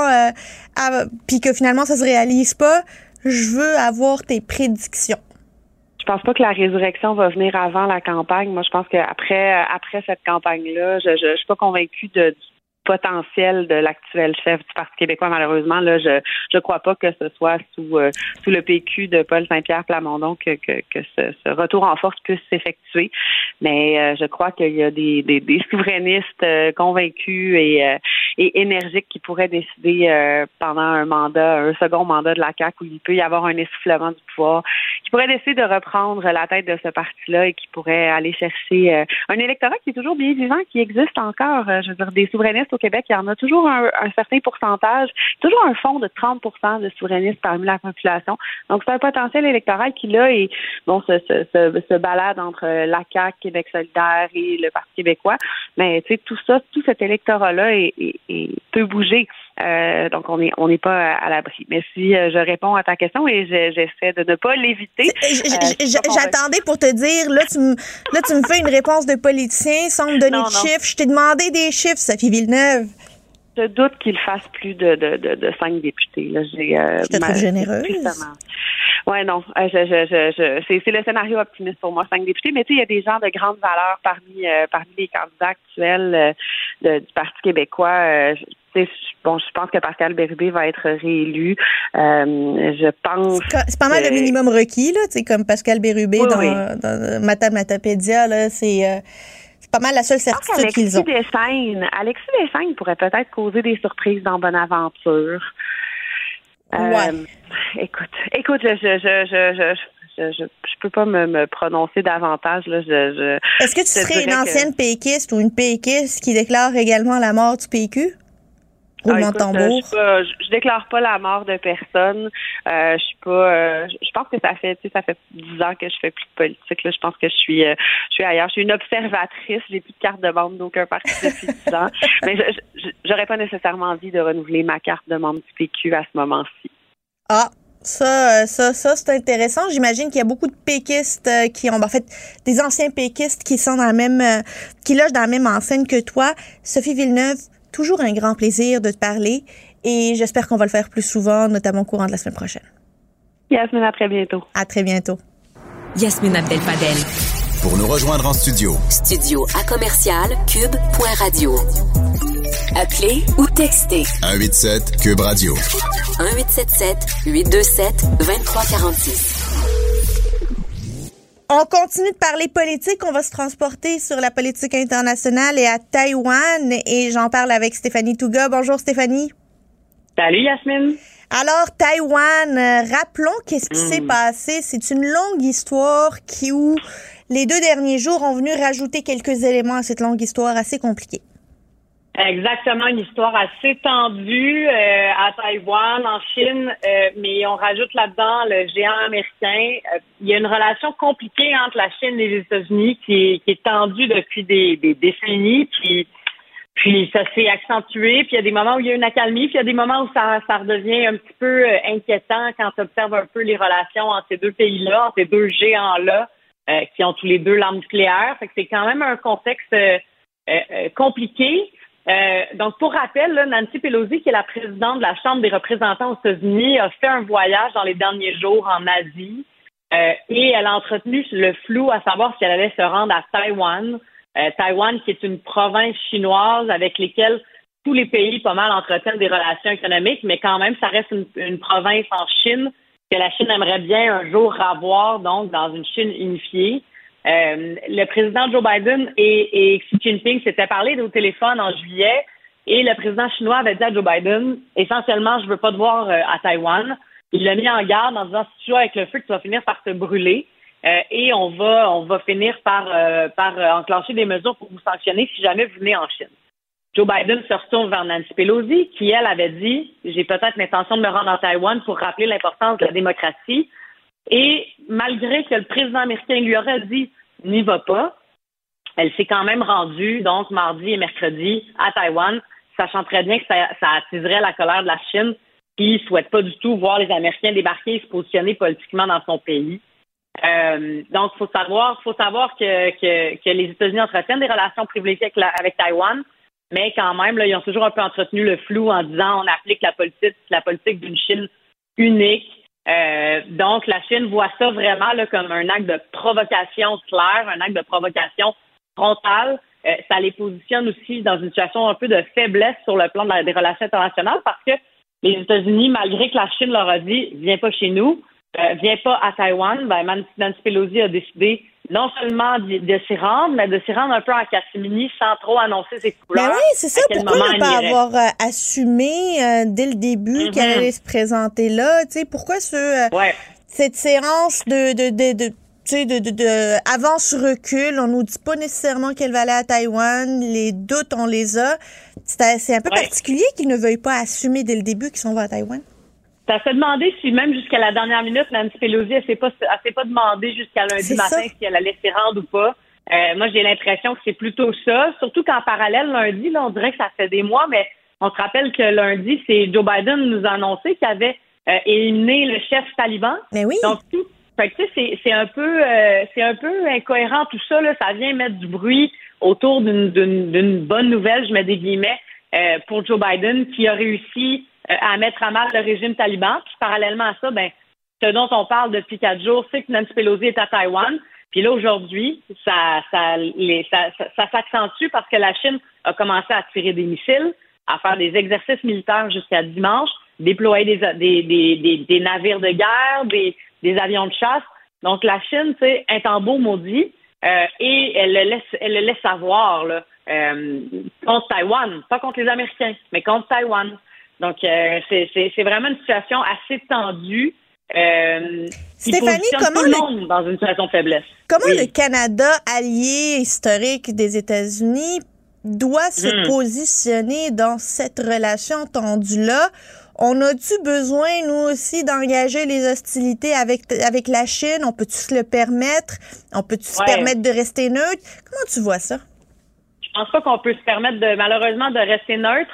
puis que finalement ça se réalise pas, je veux avoir tes prédictions. Je pense pas que la résurrection va venir avant la campagne. Moi, je pense qu'après cette campagne-là, je suis pas convaincue du potentiel de l'actuel chef du Parti québécois. Malheureusement, là, je crois pas que ce soit sous le PQ de Paul Saint-Pierre Plamondon que ce retour en force puisse s'effectuer. Mais je crois qu'il y a des souverainistes convaincus et énergiques qui pourraient décider pendant un second mandat de la CAQ où il peut y avoir un essoufflement du pouvoir, qui pourrait décider de reprendre la tête de ce parti-là et qui pourrait aller chercher un électorat qui est toujours bien vivant, qui existe encore. Je veux dire, des souverainistes au Québec, il y en a toujours un certain pourcentage, toujours un fond de 30% de souverainistes parmi la population. Donc, c'est un potentiel électoral qui, là, se balade entre la CAQ, Québec solidaire et le Parti québécois. Mais, tu sais, tout cet électorat-là peut bouger. Donc, on n'est pas à l'abri. Mais si je réponds à ta question et j'essaie de ne pas l'éviter. J'attendais pour te dire, là, tu me fais une réponse de politicien sans me donner de chiffres. Je t'ai demandé des chiffres, Sophie Villeneuve. Je doute qu'il fasse plus de 5 députés. Là, je te trouve généreuse. Ouais, non. C'est le scénario optimiste pour moi, 5 députés. Mais tu sais, il y a des gens de grande valeur parmi les candidats actuels du Parti québécois. Je pense que Pascal Bérubé va être réélu. Je pense. C'est pas mal le minimum requis, là. Tu sais, comme Pascal Bérubé dans Matamatapédia, là, c'est pas mal la seule certitude qu'ils ont. Alexis Deschaines pourrait peut-être causer des surprises dans Bonaventure. Ouais. Écoute, je peux pas me prononcer davantage là. Est-ce que tu serais une ancienne péquiste ou une péquiste qui déclare également la mort du PQ? Je déclare pas la mort de personne. Je suis pas. Je pense que ça fait 10 ans que je fais plus de politique. Là. Je pense que je suis ailleurs. Je suis une observatrice. J'ai plus de carte de membre d'aucun parti depuis 10 ans. Mais j'aurais pas nécessairement envie de renouveler ma carte de membre du PQ à ce moment-ci. Ah. Ça, c'est intéressant. J'imagine qu'il y a beaucoup de péquistes qui ont, en fait, des anciens péquistes qui sont qui logent dans la même enseigne que toi. Sophie Villeneuve, toujours un grand plaisir de te parler et j'espère qu'on va le faire plus souvent, notamment au courant de la semaine prochaine. Yasmine, à très bientôt. À très bientôt. Yasmine Abdel-Fadel. Pour nous rejoindre en studio. Studio à commercial cube.radio. Appelez ou textez. 187 Cube Radio. 1877-827-2346. On continue de parler politique. On va se transporter sur la politique internationale et à Taïwan. Et j'en parle avec Stéphanie Touga. Bonjour Stéphanie. Salut Yasmine. Alors Taïwan, rappelons qu'est-ce qui s'est passé. C'est une longue histoire où les 2 derniers jours ont venu rajouter quelques éléments à cette longue histoire assez compliquée. Exactement, une histoire assez tendue à Taïwan, en Chine, mais on rajoute là-dedans le géant américain. Il y a une relation compliquée entre la Chine et les États-Unis qui est tendue depuis des décennies, puis ça s'est accentué, puis il y a des moments où il y a une accalmie, puis il y a des moments où ça redevient un petit peu inquiétant quand tu observes un peu les relations entre ces 2 pays-là, entre ces 2 géants-là, qui ont tous les 2 l'arme nucléaire. Fait que c'est quand même un contexte compliqué. Donc, pour rappel, là, Nancy Pelosi, qui est la présidente de la Chambre des représentants aux États-Unis, a fait un voyage dans les derniers jours en Asie et elle a entretenu le flou à savoir si elle allait se rendre à Taïwan. Taïwan, qui est une province chinoise avec lesquelles tous les pays pas mal entretiennent des relations économiques, mais quand même, ça reste une province en Chine que la Chine aimerait bien un jour avoir, donc, dans une Chine unifiée. Le président Joe Biden et Xi Jinping s'étaient parlé au téléphone en juillet et le président chinois avait dit à Joe Biden, essentiellement, je veux pas te voir à Taïwan. Il l'a mis en garde en disant, si tu joues avec le feu, tu vas finir par te brûler et on va finir par enclencher des mesures pour vous sanctionner si jamais vous venez en Chine. Joe Biden se retourne vers Nancy Pelosi, qui, elle, avait dit « J'ai peut-être l'intention de me rendre en Taïwan pour rappeler l'importance de la démocratie. » Et malgré que le président américain lui aurait dit « N'y va pas », elle s'est quand même rendue, donc, mardi et mercredi, à Taïwan, sachant très bien que ça attiserait la colère de la Chine, qui ne souhaite pas du tout voir les Américains débarquer et se positionner politiquement dans son pays. Donc, faut savoir que les États-Unis entretiennent des relations privilégiées avec Taïwan, mais quand même, là, ils ont toujours un peu entretenu le flou en disant on applique la politique d'une Chine unique. Donc, la Chine voit ça vraiment là, comme un acte de provocation claire, un acte de provocation frontale. Ça les positionne aussi dans une situation un peu de faiblesse sur le plan des relations internationales parce que les États-Unis, malgré que la Chine leur a dit « viens pas chez nous », viens pas à Taïwan, Nancy Pelosi a décidé non seulement de s'y rendre, mais de s'y rendre un peu en catimini sans trop annoncer ses couleurs. Ben oui, c'est ça. Pourquoi ne pas avoir assumé dès le début qu'elle allait se présenter là? Tu sais, pourquoi cette séance de avance-recul, on nous dit pas nécessairement qu'elle va aller à Taïwan, les doutes, on les a. C'est un peu particulier qu'ils ne veuillent pas assumer dès le début qu'ils s'en vont à Taïwan. Ça s'est demandé si même jusqu'à la dernière minute, Nancy Pelosi, elle s'est pas demandé jusqu'à lundi matin si elle allait s'y rendre ou pas. Moi, j'ai l'impression que c'est plutôt ça. Surtout qu'en parallèle, lundi, là, on dirait que ça fait des mois, mais on se rappelle que lundi, c'est Joe Biden nous a annoncé qu'il avait éliminé le chef taliban. Mais oui. Donc, fait que, tu sais, c'est un peu incohérent tout ça, là. Ça vient mettre du bruit autour d'une bonne nouvelle, je mets des guillemets, pour Joe Biden, qui a réussi à mettre à mal le régime taliban. Puis parallèlement à ça, ce dont on parle depuis 4 jours, c'est que Nancy Pelosi est à Taïwan. Puis là, aujourd'hui, ça s'accentue parce que la Chine a commencé à tirer des missiles, à faire des exercices militaires jusqu'à dimanche, déployer des navires de guerre, des avions de chasse. Donc la Chine, tu sais, est en beau maudit et elle le laisse savoir là, contre Taïwan, pas contre les Américains, mais contre Taïwan. Donc, c'est vraiment une situation assez tendue. Stéphanie, comment tout le monde dans une situation de faiblesse. Comment le Canada, allié historique des États-Unis, doit se positionner dans cette relation tendue-là? On a-tu besoin, nous aussi, d'engager les hostilités avec la Chine? On peut-tu se le permettre? On peut-tu se permettre de rester neutre? Comment tu vois ça? Je pense pas qu'on peut se permettre malheureusement de rester neutre.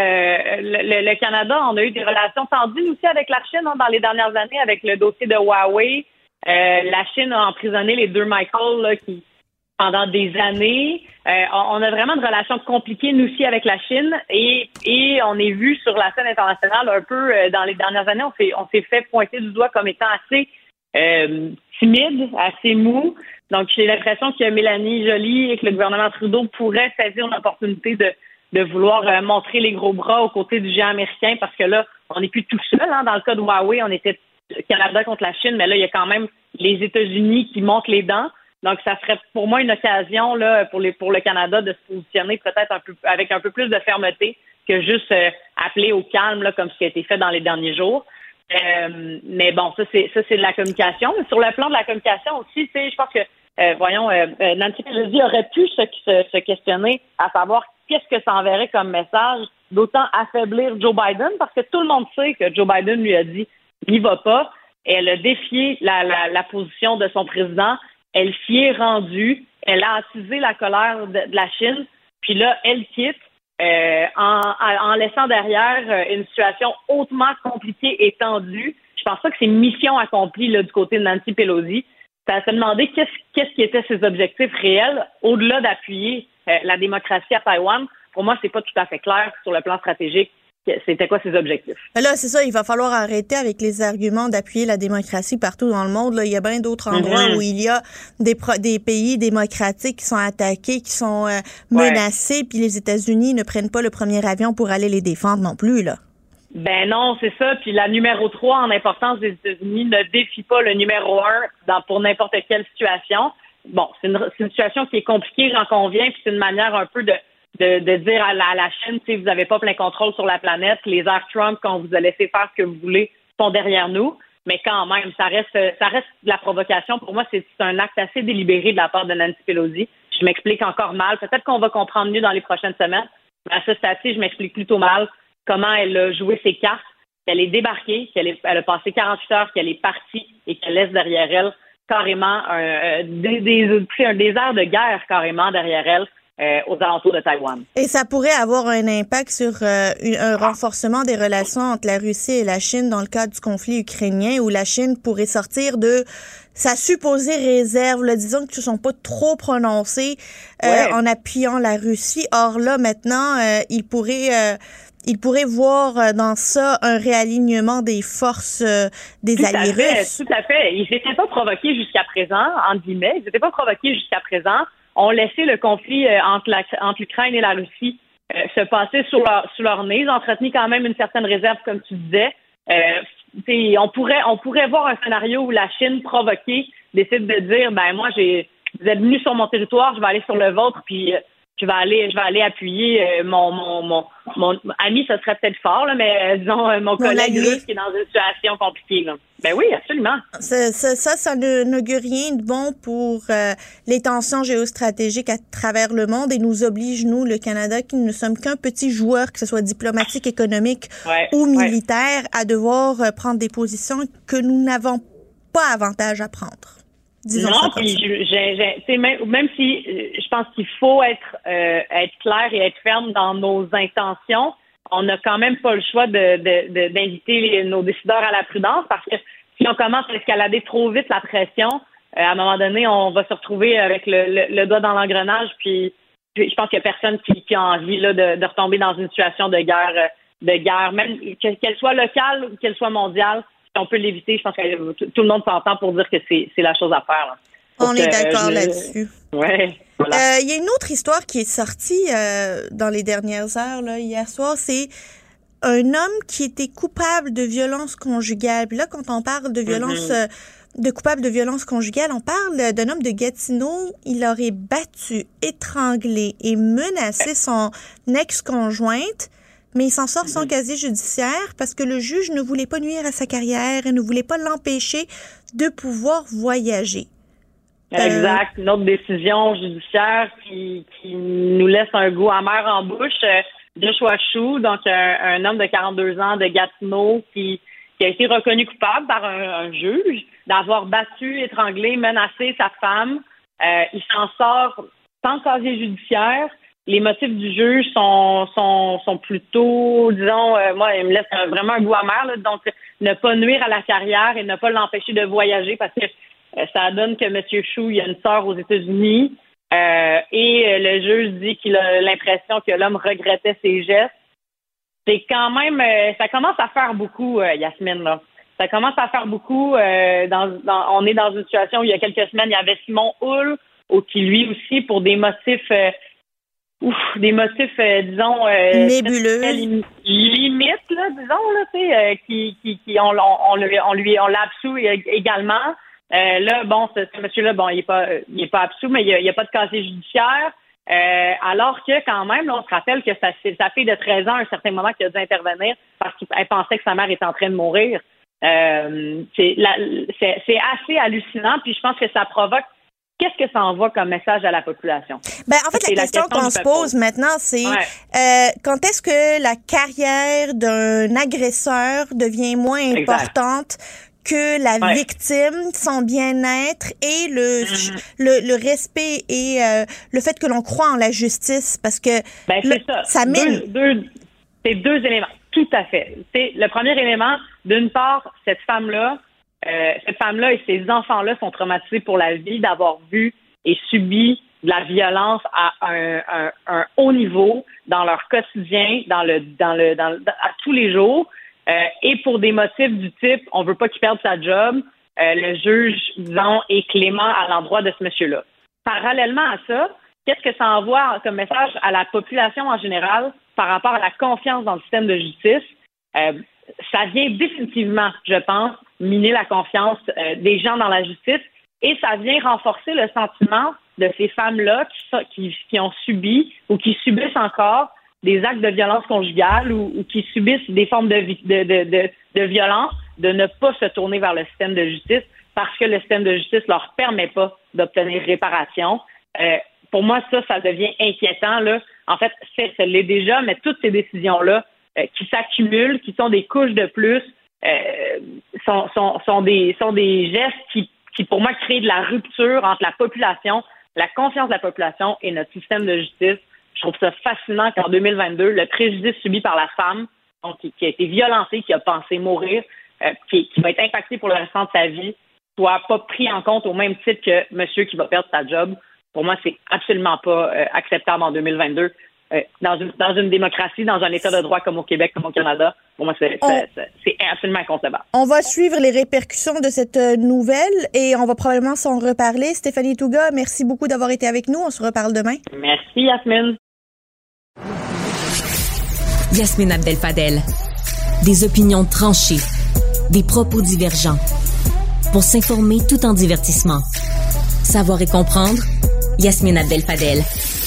Le Canada, on a eu des relations tendues aussi avec la Chine dans les dernières années avec le dossier de Huawei. La Chine a emprisonné les 2 Michael là, qui pendant des années. On a vraiment une relation compliquée nous aussi avec la Chine et on est vu sur la scène internationale un peu dans les dernières années. On s'est fait pointer du doigt comme étant assez timide, assez mou. Donc, j'ai l'impression que Mélanie Joly et que le gouvernement Trudeau pourraient saisir l'opportunité de vouloir montrer les gros bras aux côtés du géant américain parce que là, on n'est plus tout seul. Dans le cas de Huawei, on était Canada contre la Chine, mais là, il y a quand même les États-Unis qui montent les dents. Donc, ça serait pour moi une occasion là pour le Canada de se positionner peut-être avec un peu plus de fermeté que juste appeler au calme là, comme ce qui a été fait dans les derniers jours. Mais bon, ça c'est de la communication. Mais sur le plan de la communication aussi, tu sais, je pense que Nancy Pelosi aurait pu se questionner à savoir qu'est-ce que ça enverrait comme message, d'autant affaiblir Joe Biden, parce que tout le monde sait que Joe Biden lui a dit n'y va pas. Elle a défié la position de son président. Elle s'y est rendue. Elle a attisé la colère de la Chine. Puis là, elle quitte. En laissant derrière une situation hautement compliquée et tendue. Je pense pas que c'est une mission accomplie là, du côté de Nancy Pelosi. Ça se demandait qu'est-ce qui étaient ses objectifs réels au-delà d'appuyer la démocratie à Taïwan. Pour moi, c'est pas tout à fait clair sur le plan stratégique. C'était quoi ses objectifs? Là, c'est ça, il va falloir arrêter avec les arguments d'appuyer la démocratie partout dans le monde. Là, il y a bien d'autres endroits où il y a des pays démocratiques qui sont attaqués, qui sont menacés, puis les États-Unis ne prennent pas le premier avion pour aller les défendre non plus, là. Ben non, c'est ça. Puis la numéro 3 en importance des États-Unis ne défie pas le numéro 1 pour n'importe quelle situation. Bon, c'est une situation qui est compliquée, j'en conviens, puis c'est une manière un peu de dire à la Chine, tu sais, vous n'avez pas plein contrôle sur la planète, les airs Trump, quand vous a laissé faire ce que vous voulez, sont derrière nous. Mais quand même, ça reste de la provocation. Pour moi, c'est un acte assez délibéré de la part de Nancy Pelosi. Je m'explique encore mal. Peut-être qu'on va comprendre mieux dans les prochaines semaines. Mais à ce stade-ci, je m'explique plutôt mal comment elle a joué ses cartes, qu'elle est débarquée, elle a passé 48 heures, qu'elle est partie et qu'elle laisse derrière elle carrément des airs de guerre carrément derrière elle. Aux alentours de Taïwan. Et ça pourrait avoir un impact sur un renforcement des relations entre la Russie et la Chine dans le cadre du conflit ukrainien, où la Chine pourrait sortir de sa supposée réserve, là, disons que ce ne sont pas trop prononcées en appuyant la Russie. Or là, maintenant, il pourrait voir dans ça un réalignement des forces des alliés russes. Tout à fait. Ils n'étaient pas provoqués jusqu'à présent, entre guillemets. Ils n'étaient pas provoqués jusqu'à présent. On laissé le conflit entre l'Ukraine et la Russie se passer sous leur nez. Ils ont entretenu quand même une certaine réserve, comme tu disais. On pourrait voir un scénario où la Chine provoquée décide de dire, ben moi, vous êtes venus sur mon territoire, je vais aller sur le vôtre, puis je vais aller appuyer mon ami, ça serait peut-être fort, là, mais disons mon collègue russe qui est dans une situation compliquée. Là. Ben oui, absolument. Ça n'augure rien de bon pour les tensions géostratégiques à travers le monde et nous oblige, nous, le Canada, qui ne sommes qu'un petit joueur, que ce soit diplomatique, économique ou militaire, à devoir prendre des positions que nous n'avons pas avantage à prendre. Disons non, puis même si je pense qu'il faut être clair et être ferme dans nos intentions, on n'a quand même pas le choix d'inviter nos décideurs à la prudence, parce que si on commence à escalader trop vite la pression, à un moment donné, on va se retrouver avec le doigt dans l'engrenage, puis je pense qu'il y a personne qui a envie là, de retomber dans une situation de guerre, même qu'elle soit locale ou qu'elle soit mondiale. Si on peut l'éviter, je pense que tout le monde s'entend pour dire que c'est la chose à faire. Là. On est d'accord là-dessus. Ouais. Voilà. Y a une autre histoire qui est sortie dans les dernières heures, là, hier soir, c'est un homme qui était coupable de violence conjugale. Puis là, quand on parle de violence, de coupable de violence conjugale, on parle d'un homme de Gatineau. Il aurait battu, étranglé et menacé son ex-conjointe. Mais il s'en sort sans casier judiciaire parce que le juge ne voulait pas nuire à sa carrière et ne voulait pas l'empêcher de pouvoir voyager. Exact. Une autre décision judiciaire qui nous laisse un goût amer en bouche. Joshua Chou, donc un homme de 42 ans de Gatineau qui a été reconnu coupable par un juge d'avoir battu, étranglé, menacé sa femme. Il s'en sort sans casier judiciaire. Les motifs du juge sont plutôt, disons, moi, il me laisse vraiment un goût amer, là, donc ne pas nuire à la carrière et ne pas l'empêcher de voyager, parce que ça donne que M. Chou, il a une sœur aux États-Unis, et le juge dit qu'il a l'impression que l'homme regrettait ses gestes. C'est quand même, ça commence à faire beaucoup, Yasmine, là. Ça commence à faire beaucoup. On est dans une situation où il y a quelques semaines, il y avait Simon Hull, qui lui aussi, pour des motifs... disons nébuleux, limite là, disons là, tu sais, on l'a absous également. Là, bon, ce monsieur-là, bon, il est pas absous, mais il y a pas de casier judiciaire. Alors que quand même, là, on se rappelle que sa fille de 13 ans, à un certain moment, qui a dû intervenir parce qu'elle pensait que sa mère était en train de mourir. C'est assez hallucinant, puis je pense que ça provoque. Qu'est-ce que ça envoie comme message à la population? Ben, en fait, la question qu'on se pose maintenant, c'est quand est-ce que la carrière d'un agresseur devient moins importante que la victime, son bien-être et le respect et le fait que l'on croit en la justice, parce que ça mine. C'est deux éléments, tout à fait. Le premier élément, d'une part, cette femme-là et ces enfants-là sont traumatisés pour la vie d'avoir vu et subi de la violence à un haut niveau dans leur quotidien, à tous les jours, et pour des motifs du type on veut pas qu'il perde sa job, le juge, disons, est clément à l'endroit de ce monsieur-là. Parallèlement à ça, qu'est-ce que ça envoie comme message à la population en général par rapport à la confiance dans le système de justice? ça vient définitivement, je pense, miner la confiance des gens dans la justice et ça vient renforcer le sentiment de ces femmes-là qui ont subi ou qui subissent encore des actes de violence conjugale ou qui subissent des formes de violence, de ne pas se tourner vers le système de justice parce que le système de justice leur permet pas d'obtenir réparation. Pour moi, ça devient inquiétant, là. En fait, ça l'est déjà, mais toutes ces décisions-là qui s'accumulent, qui sont des couches de plus, sont des gestes qui, pour moi, créent de la rupture entre la population, la confiance de la population et notre système de justice. Je trouve ça fascinant qu'en 2022, le préjudice subi par la femme, donc qui a été violentée, qui a pensé mourir, qui va être impacté pour le restant de sa vie, soit pas pris en compte au même titre que monsieur qui va perdre sa job. Pour moi, c'est absolument pas acceptable en 2022. Dans une démocratie, dans un État de droit comme au Québec, comme au Canada, pour moi, c'est absolument inconcevable. On va suivre les répercussions de cette nouvelle et on va probablement s'en reparler. Stéphanie Touga, merci beaucoup d'avoir été avec nous. On se reparle demain. Merci, Yasmine. Yasmine Abdel-Fadel. Des opinions tranchées, des propos divergents. Pour s'informer tout en divertissement. Savoir et comprendre, Yasmine Abdel-Fadel.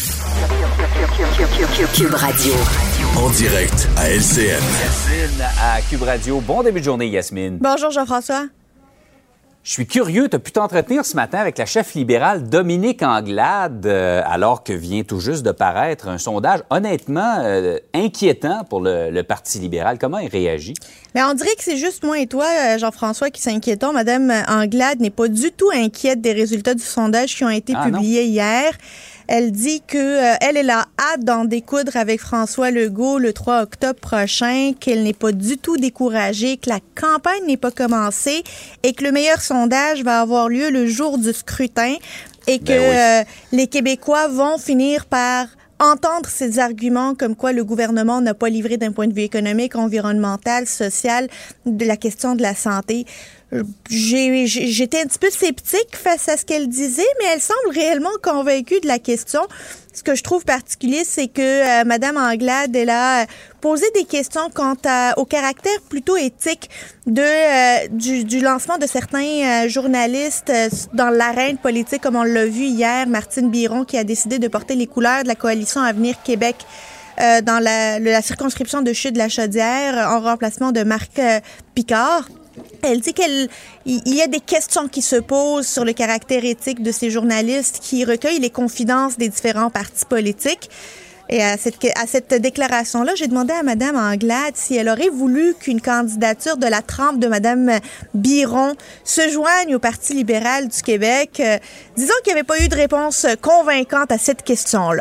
Cube Radio. En direct à LCN. Yasmine à Cube Radio. Bon début de journée, Yasmine. Bonjour, Jean-François. Je suis curieux, tu as pu t'entretenir ce matin avec la chef libérale Dominique Anglade, alors que vient tout juste de paraître un sondage honnêtement inquiétant pour le Parti libéral. Comment il réagit? Mais on dirait que c'est juste moi et toi, Jean-François, qui s'inquiétons. Madame Anglade n'est pas du tout inquiète des résultats du sondage qui ont été publiés hier. Elle dit que elle a hâte d'en découdre avec François Legault le 3 octobre prochain, qu'elle n'est pas du tout découragée, que la campagne n'est pas commencée et que le meilleur sondage va avoir lieu le jour du scrutin et que les Québécois vont finir par entendre ces arguments comme quoi le gouvernement n'a pas livré d'un point de vue économique, environnemental, social, de la question de la santé. J'étais un petit peu sceptique face à ce qu'elle disait, mais elle semble réellement convaincue de la question. Ce que je trouve particulier, c'est que Madame Anglade, elle a posé des questions quant au caractère plutôt éthique du lancement de certains journalistes dans l'arène politique, comme on l'a vu hier, Martine Biron qui a décidé de porter les couleurs de la coalition Avenir Québec dans la circonscription de Chute-de-la-Chaudière en remplacement de Marc Picard. Elle dit qu'il y a des questions qui se posent sur le caractère éthique de ces journalistes qui recueillent les confidences des différents partis politiques. Et à cette déclaration-là, j'ai demandé à Mme Anglade si elle aurait voulu qu'une candidature de la trempe de Mme Biron se joigne au Parti libéral du Québec. Disons qu'il n'y avait pas eu de réponse convaincante à cette question-là.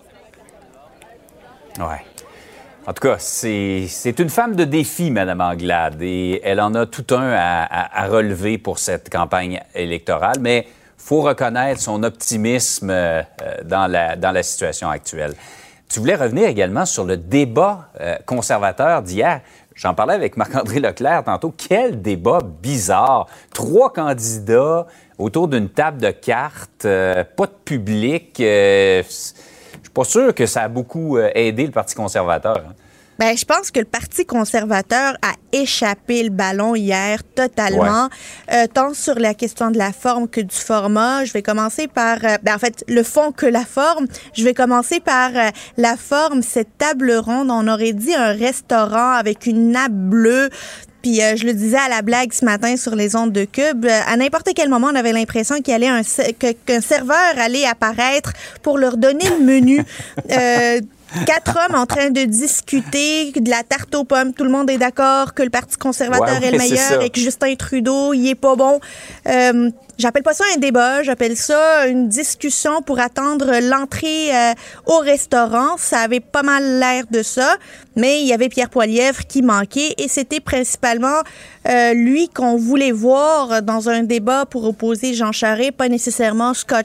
Ouais. En tout cas, c'est une femme de défi, Mme Anglade, et elle en a tout un à relever pour cette campagne électorale, mais il faut reconnaître son optimisme dans la situation actuelle. Tu voulais revenir également sur le débat conservateur d'hier. J'en parlais avec Marc-André Leclerc tantôt. Quel débat bizarre! 3 candidats autour d'une table de cartes, pas de public. Je suis pas sûr que ça a beaucoup aidé le Parti conservateur. Hein. Ben, je pense que le Parti conservateur a échappé le ballon hier totalement, tant sur la question de la forme que du format. Je vais commencer par, en fait, le fond que la forme. Je vais commencer par la forme. Cette table ronde, on aurait dit un restaurant avec une nappe bleue. Puis je le disais à la blague ce matin sur les ondes de Cube, à n'importe quel moment, on avait l'impression qu'un serveur allait apparaître pour leur donner le menu. 4 hommes en train de discuter de la tarte aux pommes. Tout le monde est d'accord que le Parti conservateur est le meilleur et que Justin Trudeau, il est pas bon. J'appelle pas ça un débat, j'appelle ça une discussion pour attendre l'entrée au restaurant. Ça avait pas mal l'air de ça, mais il y avait Pierre Poilievre qui manquait et c'était principalement lui qu'on voulait voir dans un débat pour opposer Jean Charest, pas nécessairement Scott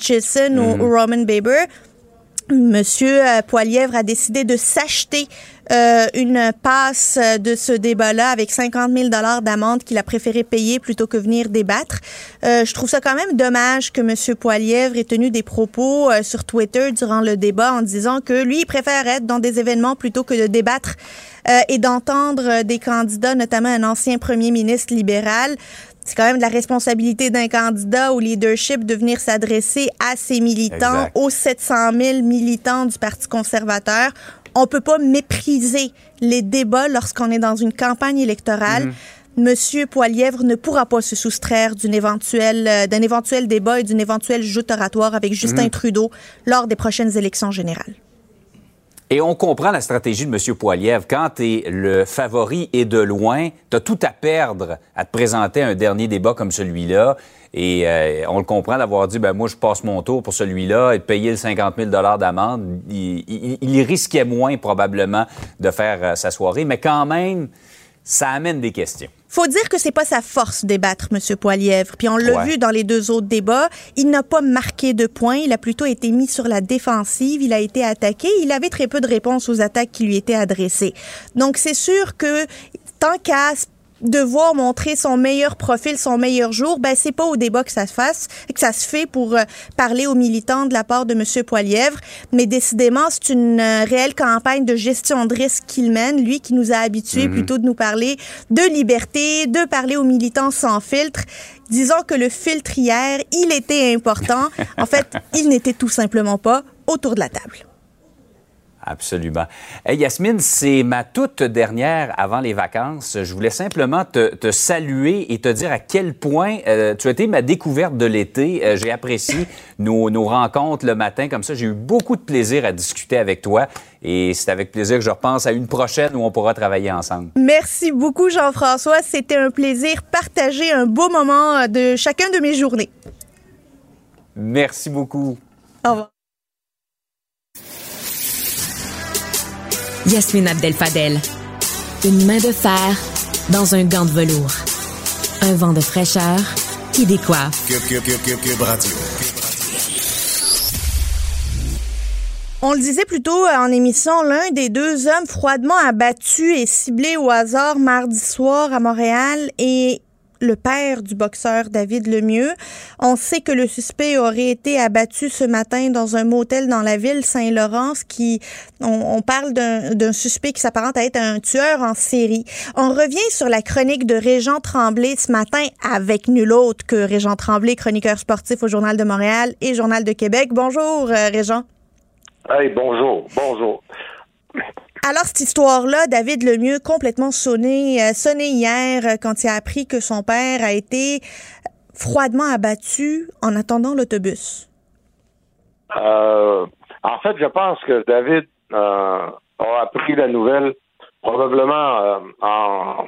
Aitchison ou Roman Baber. Monsieur Poilievre a décidé de s'acheter une passe de ce débat-là avec 50 000 $ d'amende qu'il a préféré payer plutôt que venir débattre. Je trouve ça quand même dommage que M. Poilievre ait tenu des propos sur Twitter durant le débat en disant que lui, il préfère être dans des événements plutôt que de débattre et d'entendre des candidats, notamment un ancien premier ministre libéral. C'est quand même de la responsabilité d'un candidat au leadership de venir s'adresser à ses militants, aux 700 000 militants du Parti conservateur. On peut pas mépriser les débats lorsqu'on est dans une campagne électorale. Monsieur Poilievre ne pourra pas se soustraire d'un éventuel débat et d'une éventuelle joute oratoire avec Justin Trudeau lors des prochaines élections générales. Et on comprend la stratégie de M. Poilievre. Quand tu es le favori et de loin, tu as tout à perdre à te présenter un dernier débat comme celui-là. Et on le comprend d'avoir dit, moi, je passe mon tour pour celui-là et de payer le 50 000 $ d'amende. Il risquait moins probablement de faire sa soirée, mais quand même, ça amène des questions. Faut dire que c'est pas sa force débattre, M. Poilievre. Puis on l'a vu dans les 2 autres débats. Il n'a pas marqué de points. Il a plutôt été mis sur la défensive. Il a été attaqué. Il avait très peu de réponses aux attaques qui lui étaient adressées. Donc c'est sûr que tant qu'à devoir montrer son meilleur profil, son meilleur jour, c'est pas au débat que ça se fait pour parler aux militants de la part de M. Poilievre. Mais décidément, c'est une réelle campagne de gestion de risque qu'il mène, lui qui nous a habitués plutôt de nous parler de liberté, de parler aux militants sans filtre. Disons que le filtre hier, il était important. En fait, il n'était tout simplement pas autour de la table. Absolument. Hey, Yasmine, c'est ma toute dernière avant les vacances. Je voulais simplement te saluer et te dire à quel point tu as été ma découverte de l'été. J'ai apprécié nos rencontres le matin comme ça. J'ai eu beaucoup de plaisir à discuter avec toi et c'est avec plaisir que je repense à une prochaine où on pourra travailler ensemble. Merci beaucoup, Jean-François. C'était un plaisir partager un beau moment de chacun de mes journées. Merci beaucoup. Au revoir. Yasmine Abdel-Fadel. Une main de fer dans un gant de velours. Un vent de fraîcheur qui décoiffe. Cube Radio. On le disait plus tôt en émission, l'un des 2 hommes froidement abattus et ciblés au hasard mardi soir à Montréal est le père du boxeur David Lemieux. On sait que le suspect aurait été abattu ce matin dans un motel dans la ville Saint-Laurent, on parle d'un suspect qui s'apparente à être un tueur en série. On revient sur la chronique de Régent Tremblay ce matin avec nul autre que Régent Tremblay, chroniqueur sportif au Journal de Montréal et Journal de Québec. Bonjour, Régent. Hey, bonjour. Alors, cette histoire-là, David Lemieux, complètement sonné hier quand il a appris que son père a été froidement abattu en attendant l'autobus. En fait, je pense que David a appris la nouvelle probablement en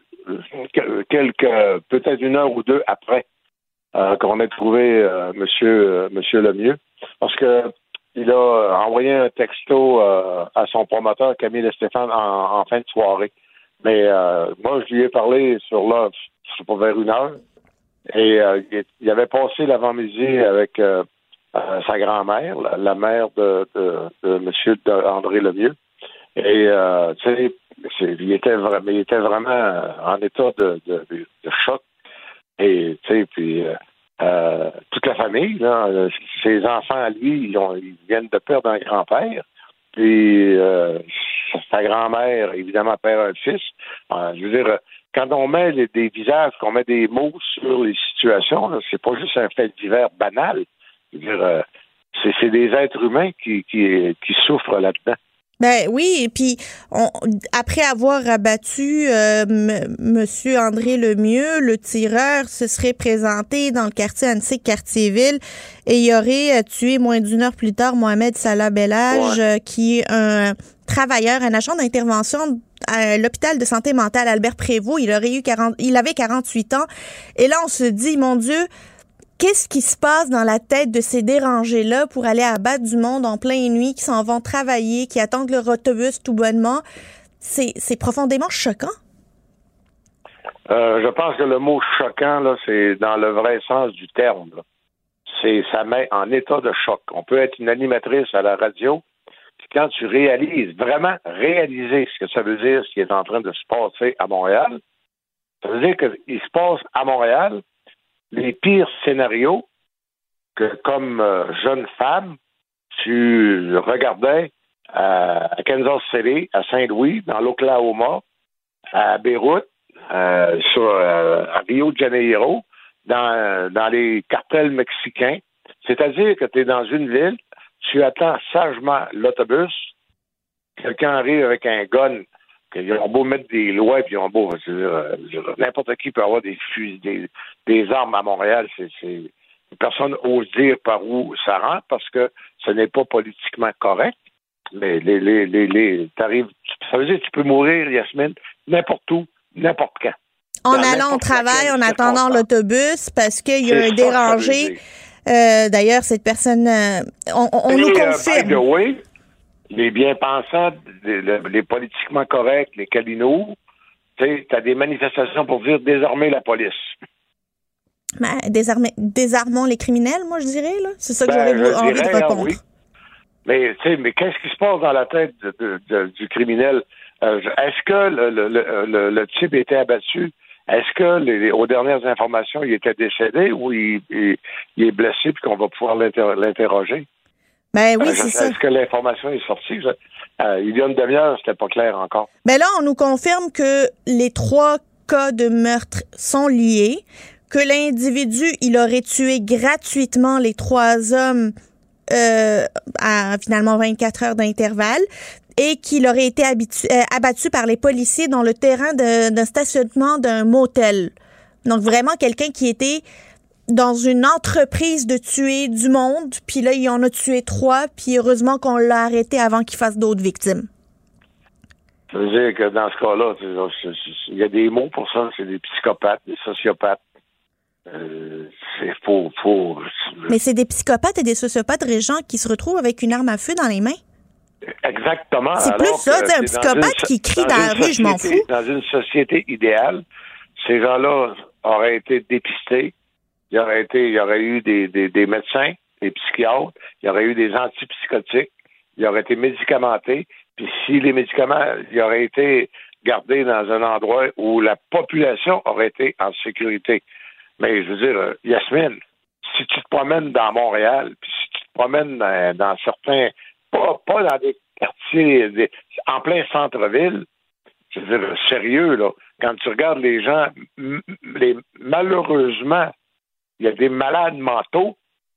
peut-être 1 heure ou 2 après qu'on ait trouvé Monsieur Lemieux. Parce que il a envoyé un texto à son promoteur, Camille et Stéphane, en fin de soirée. Mais moi, je lui ai parlé je sais pas, vers 1 heure. Et il avait passé l'avant-midi avec sa grand-mère, la mère de M. André Lemieux. Et, tu sais, il était vraiment en état de choc. Et, tu sais, puis... toute la famille, là, ses enfants à lui, ils viennent de perdre un grand-père. Puis sa grand-mère, évidemment, perd un fils. Je veux dire, quand on met des visages, qu'on met des mots sur les situations, là, c'est pas juste un fait divers banal. Je veux dire, c'est des êtres humains qui souffrent là-dedans. Ben oui, et puis après avoir abattu Monsieur André Lemieux, le tireur se serait présenté dans le quartier Annecy, Cartierville, et il aurait tué moins d'1 heure plus tard Mohamed Salah Bellage, qui est un travailleur, un agent d'intervention à l'hôpital de santé mentale Albert Prévost. Il avait 48 ans, et là on se dit, mon Dieu, qu'est-ce qui se passe dans la tête de ces dérangés-là pour aller abattre du monde en pleine nuit, qui s'en vont travailler, qui attendent leur autobus tout bonnement? C'est profondément choquant. Je pense que le mot choquant, là, c'est dans le vrai sens du terme. Là. Ça met en état de choc. On peut être une animatrice à la radio, quand tu réalises, vraiment réaliser ce que ça veut dire, ce qui est en train de se passer à Montréal, ça veut dire qu'il se passe à Montréal les pires scénarios que, comme jeune femme, tu regardais à Kansas City, à Saint-Louis, dans l'Oklahoma, à Beyrouth, à Rio de Janeiro, dans les cartels mexicains. C'est-à-dire que tu es dans une ville, tu attends sagement l'autobus, quelqu'un arrive avec un gun, ils ont beau mettre des lois, puis ils ont beau, n'importe qui peut avoir des fusils, des armes à Montréal, personne n'ose dire par où ça rentre parce que ce n'est pas politiquement correct. Mais t'arrives, ça veut dire que tu peux mourir, Yasmine, n'importe où, n'importe quand. En allant au travail, en attendant l'autobus, parce qu'il y a un dérangé. D'ailleurs, cette personne, on nous confirme. By the way, les bien-pensants, les politiquement corrects, les calinours, tu as des manifestations pour dire désarmer la police. Ben, désarmons les criminels, moi, je dirais, là. C'est ça que j'aurais envie de répondre. Oui. Mais qu'est-ce qui se passe dans la tête du criminel? Est-ce que le type était abattu? Est-ce que, aux dernières informations, il était décédé ou il est blessé puis qu'on va pouvoir l'interroger? Ben oui, c'est ça. Est-ce que l'information est sortie? Il y a une demi-heure, c'était pas clair encore. Ben là, on nous confirme que les 3 cas de meurtre sont liés, que l'individu, il aurait tué gratuitement les 3 hommes à finalement 24 heures d'intervalle et qu'il aurait été abattu par les policiers dans le terrain d'un stationnement d'un motel. Donc vraiment quelqu'un qui était dans une entreprise de tuer du monde, puis là, il en a tué 3, puis heureusement qu'on l'a arrêté avant qu'il fasse d'autres victimes. Ça veut dire que dans ce cas-là, il y a des mots pour ça, c'est des psychopathes, des sociopathes. C'est faux. Mais c'est des psychopathes et des sociopathes, Régent, qui se retrouvent avec une arme à feu dans les mains. Exactement. C'est plus ça, un psychopathe qui crie dans la rue, je m'en fous. Dans une société idéale, ces gens-là auraient été dépistés. Il y aurait eu des médecins, des psychiatres, il y aurait eu des antipsychotiques, il aurait été médicamentés. Puis si les médicaments, ils auraient été gardés dans un endroit où la population aurait été en sécurité. Mais je veux dire, Yasmine, si tu te promènes dans Montréal, puis si tu te promènes dans certains, pas dans des quartiers, en plein centre-ville, je veux dire, sérieux, là, quand tu regardes les gens, malheureusement, il y a des malades mentaux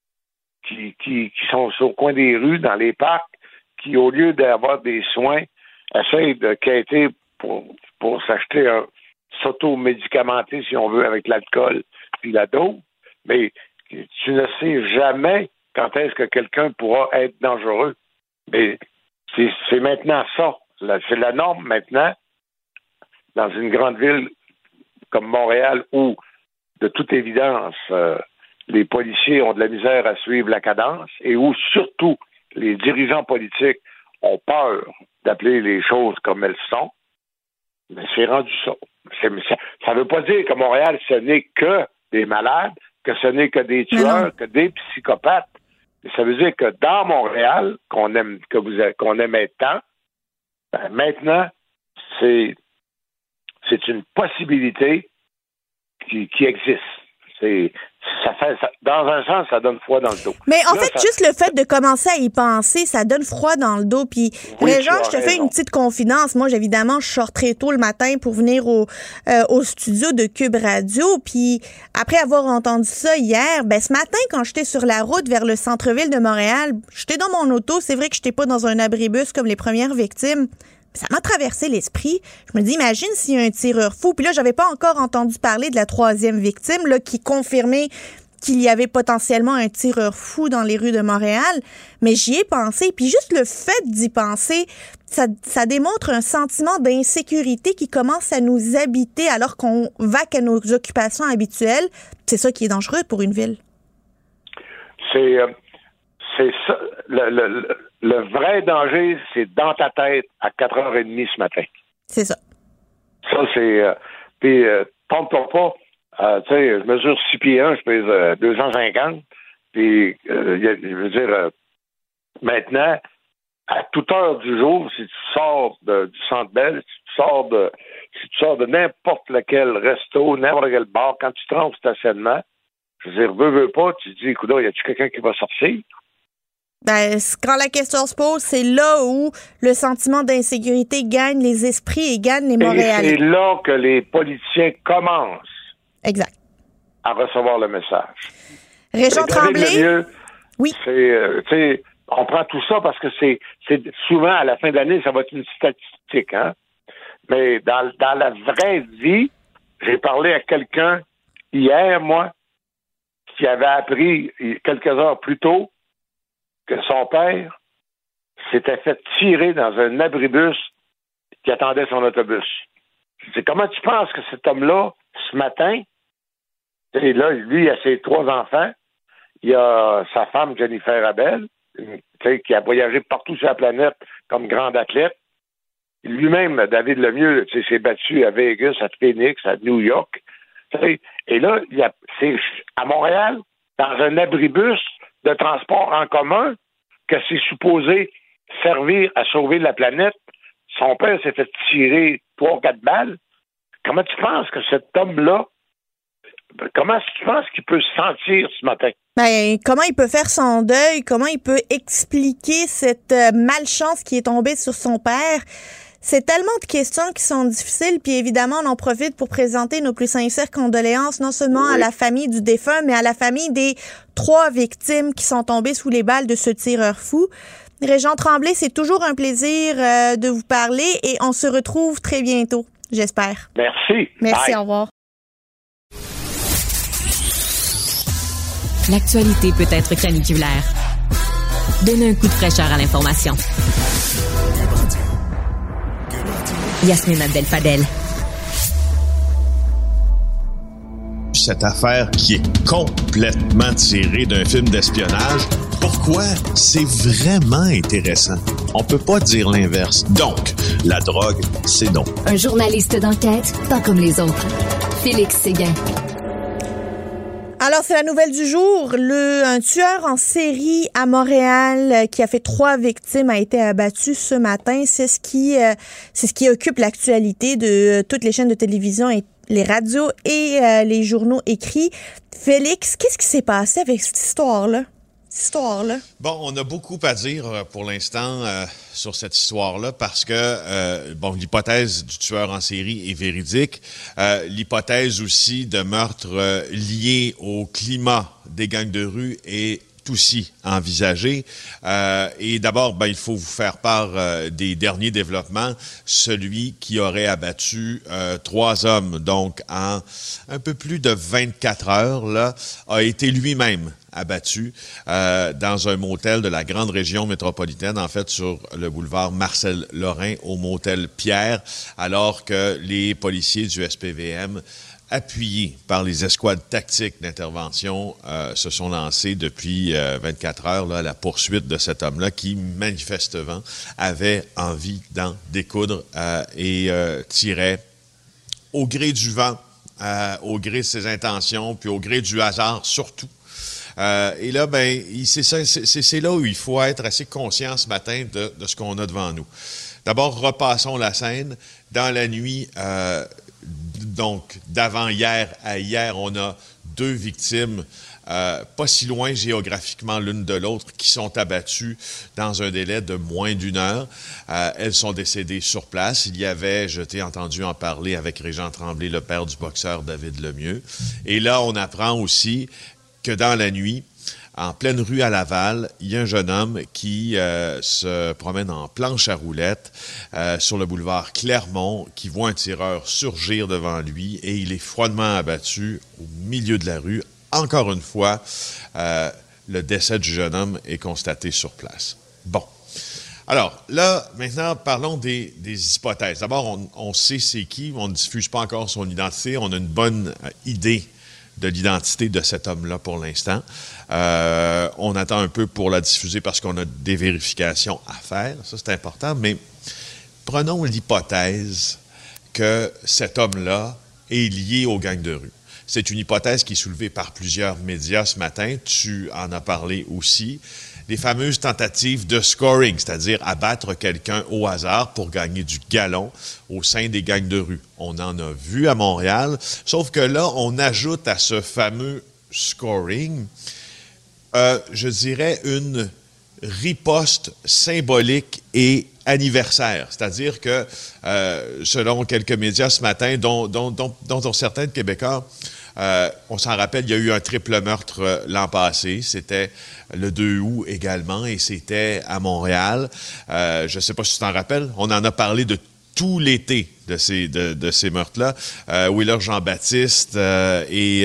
qui sont au coin des rues, dans les parcs, qui, au lieu d'avoir des soins, essayent de quêter pour s'acheter s'auto-médicamenter, si on veut, avec l'alcool puis la dope. Mais tu ne sais jamais quand est-ce que quelqu'un pourra être dangereux. Mais c'est maintenant ça. C'est la norme maintenant dans une grande ville comme Montréal où, de toute évidence, les policiers ont de la misère à suivre la cadence et où, surtout, les dirigeants politiques ont peur d'appeler les choses comme elles sont. Mais c'est rendu ça. Ça ne veut pas dire que Montréal, ce n'est que des malades, que ce n'est que des tueurs, que des psychopathes. Mais ça veut dire que dans Montréal, qu'on aimait tant, ben maintenant, c'est une possibilité qui existe. Dans un sens, ça donne froid dans le dos. Mais en fait, juste le fait de commencer à y penser, ça donne froid dans le dos. Puis, Régent, je te fais une petite confidence. Moi, évidemment, je sors très tôt le matin pour venir au studio de Cube Radio. Puis, après avoir entendu ça hier, ce matin, quand j'étais sur la route vers le centre-ville de Montréal, j'étais dans mon auto. C'est vrai que j'étais pas dans un abribus comme les premières victimes. Ça m'a traversé l'esprit. Je me dis, imagine s'il y a un tireur fou. Puis là, j'avais pas encore entendu parler de la 3e victime, là, qui confirmait qu'il y avait potentiellement un tireur fou dans les rues de Montréal. Mais j'y ai pensé. Puis juste le fait d'y penser, ça démontre un sentiment d'insécurité qui commence à nous habiter alors qu'on vaque à nos occupations habituelles. C'est ça qui est dangereux pour une ville. C'est ça. Le vrai danger, c'est dans ta tête à 4h30 ce matin. C'est ça. Ça, c'est... Puis, trompe-toi pas. Tu sais, je mesure 6 pieds 1, je pèse 250. Puis, je veux dire, maintenant, à toute heure du jour, si tu sors du Centre Bell, si tu sors de n'importe lequel resto, n'importe quel bar, quand tu te rends au stationnement, je veux dire, veux pas, tu te dis, écoute, y a-tu quelqu'un qui va sortir? Ben, quand la question se pose, c'est là où le sentiment d'insécurité gagne les esprits et gagne les Montréalais. Et c'est là que les politiciens commencent exact. À recevoir le message. Régent Tremblay? Oui. On prend tout ça parce que c'est souvent, à la fin de l'année, ça va être une statistique, hein? Mais dans la vraie vie, j'ai parlé à quelqu'un hier, moi, qui avait appris quelques heures plus tôt que son père s'était fait tirer dans un abribus qui attendait son autobus. C'est comment tu penses que cet homme-là, ce matin, et là, lui, il a ses 3 enfants, il a sa femme Jennifer Abel, qui a voyagé partout sur la planète comme grande athlète. Lui-même, David Lemieux, s'est battu à Vegas, à Phoenix, à New York. Et là, c'est à Montréal, dans un abribus de transport en commun, que c'est supposé servir à sauver la planète. Son père s'est fait tirer 3-4 balles. Comment tu penses que cet homme-là, comment tu penses qu'il peut se sentir ce matin? Ben, comment il peut faire son deuil? Comment il peut expliquer cette malchance qui est tombée sur son père? C'est tellement de questions qui sont difficiles, puis évidemment, on en profite pour présenter nos plus sincères condoléances, non seulement à la famille du défunt, mais à la famille des 3 victimes qui sont tombées sous les balles de ce tireur fou. Régent Tremblay, c'est toujours un plaisir de vous parler et on se retrouve très bientôt, j'espère. Merci. Merci, bye. Au revoir. L'actualité peut être caniculaire. Donnez un coup de fraîcheur à l'information. Yasmine Abdel-Fadel. Cette affaire qui est complètement tirée d'un film d'espionnage, pourquoi? C'est vraiment intéressant. On peut pas dire l'inverse. Donc, la drogue, c'est non. Un journaliste d'enquête, pas comme les autres. Félix Séguin. Alors, c'est la nouvelle du jour. Un tueur en série à Montréal qui a fait 3 victimes a été abattu ce matin. C'est ce qui occupe l'actualité de toutes les chaînes de télévision et les radios et les journaux écrits. Félix, qu'est-ce qui s'est passé avec cette histoire-là? Bon, on a beaucoup à dire pour l'instant sur cette histoire-là parce que, l'hypothèse du tueur en série est véridique. L'hypothèse aussi de meurtre lié au climat des gangs de rue est aussi envisagé. Et d'abord, il faut vous faire part des derniers développements. Celui qui aurait abattu 3 hommes, donc en un peu plus de 24 heures, là, a été lui-même abattu dans un motel de la grande région métropolitaine, en fait sur le boulevard Marcel-Lorrain, au motel Pierre, alors que les policiers du SPVM, appuyés par les escouades tactiques d'intervention, se sont lancés depuis 24 heures là, à la poursuite de cet homme-là qui, manifestement, avait envie d'en découdre et tirait au gré du vent, au gré de ses intentions, puis au gré du hasard surtout. Et là, c'est là où il faut être assez conscient ce matin de ce qu'on a devant nous. D'abord, repassons la scène. Dans la nuit, donc d'avant-hier à hier, on a 2 victimes pas si loin géographiquement l'une de l'autre qui sont abattues dans un délai de moins d'1 heure. Elles sont décédées sur place. Il y avait, je t'ai entendu en parler avec Régent Tremblay, le père du boxeur David Lemieux. Et là, on apprend aussi que dans la nuit, en pleine rue à Laval, il y a un jeune homme qui se promène en planche à roulettes sur le boulevard Clermont, qui voit un tireur surgir devant lui et il est froidement abattu au milieu de la rue. Encore une fois, le décès du jeune homme est constaté sur place. Bon. Alors, là, maintenant, parlons des hypothèses. D'abord, on sait c'est qui, on ne diffuse pas encore son identité, on a une bonne idée de l'identité de cet homme-là pour l'instant. On attend un peu pour la diffuser parce qu'on a des vérifications à faire. Ça, c'est important. Mais prenons l'hypothèse que cet homme-là est lié aux gangs de rue. C'est une hypothèse qui est soulevée par plusieurs médias ce matin. Tu en as parlé aussi. les fameuses tentatives de scoring, c'est-à-dire abattre quelqu'un au hasard pour gagner du galon au sein des gangs de rue. On en a vu à Montréal, sauf que là, on ajoute à ce fameux scoring, je dirais, une riposte symbolique et anniversaire. C'est-à-dire que, selon quelques médias ce matin, dont certains de Québécois, on s'en rappelle, il y a eu un triple meurtre l'an passé. C'était le 2 août également et c'était à Montréal. Je ne sais pas si tu t'en rappelles. On en a parlé de tout l'été de ces meurtres-là. Wheeler Jean-Baptiste et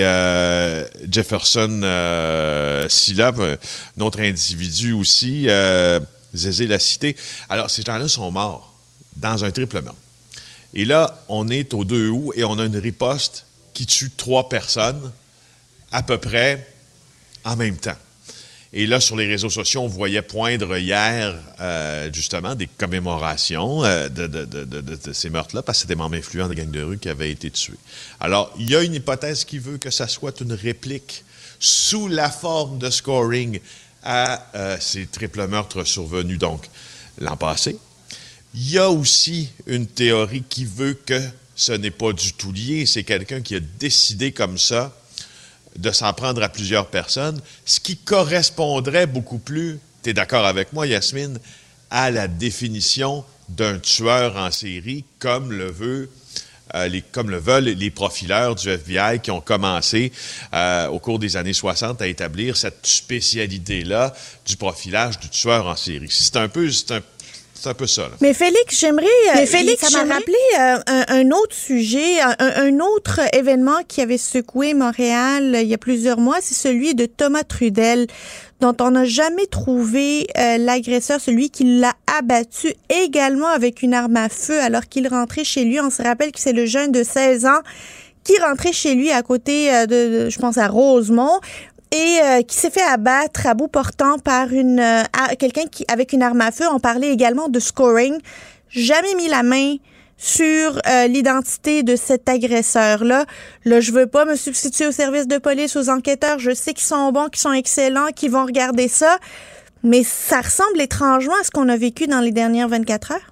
Jefferson Silla, un autre individu aussi, Zézé l'a cité. Alors, ces gens-là sont morts dans un triple meurtre. Et là, on est au 2 août et on a une riposte qui tue 3 personnes à peu près en même temps. Et là, sur les réseaux sociaux, on voyait poindre hier, justement, des commémorations de ces meurtres-là, parce que c'était des membres influents de gangs de rue qui avaient été tués. Alors, il y a une hypothèse qui veut que ça soit une réplique sous la forme de scoring à ces triples meurtres survenus, donc, l'an passé. Il y a aussi une théorie qui veut que ce n'est pas du tout lié. C'est quelqu'un qui a décidé comme ça de s'en prendre à plusieurs personnes, ce qui correspondrait beaucoup plus, tu es d'accord avec moi, Yasmine, à la définition d'un tueur en série, comme le veulent les profileurs du FBI qui ont commencé au cours des années 60 à établir cette spécialité-là du profilage du tueur en série. C'est un peu ça. Là. Mais Félix, ça m'a rappelé un autre sujet, un autre événement qui avait secoué Montréal il y a plusieurs mois, c'est celui de Thomas Trudel, dont on n'a jamais trouvé l'agresseur, celui qui l'a abattu également avec une arme à feu alors qu'il rentrait chez lui. On se rappelle que c'est le jeune de 16 ans qui rentrait chez lui à côté je pense, à Rosemont. Et qui s'est fait abattre à bout portant par quelqu'un avec une arme à feu. On parlait également de scoring. Jamais mis la main sur l'identité de cet agresseur-là. Là, je veux pas me substituer au service de police, aux enquêteurs. Je sais qu'ils sont bons, qu'ils sont excellents, qu'ils vont regarder ça. Mais ça ressemble étrangement à ce qu'on a vécu dans les dernières 24 heures.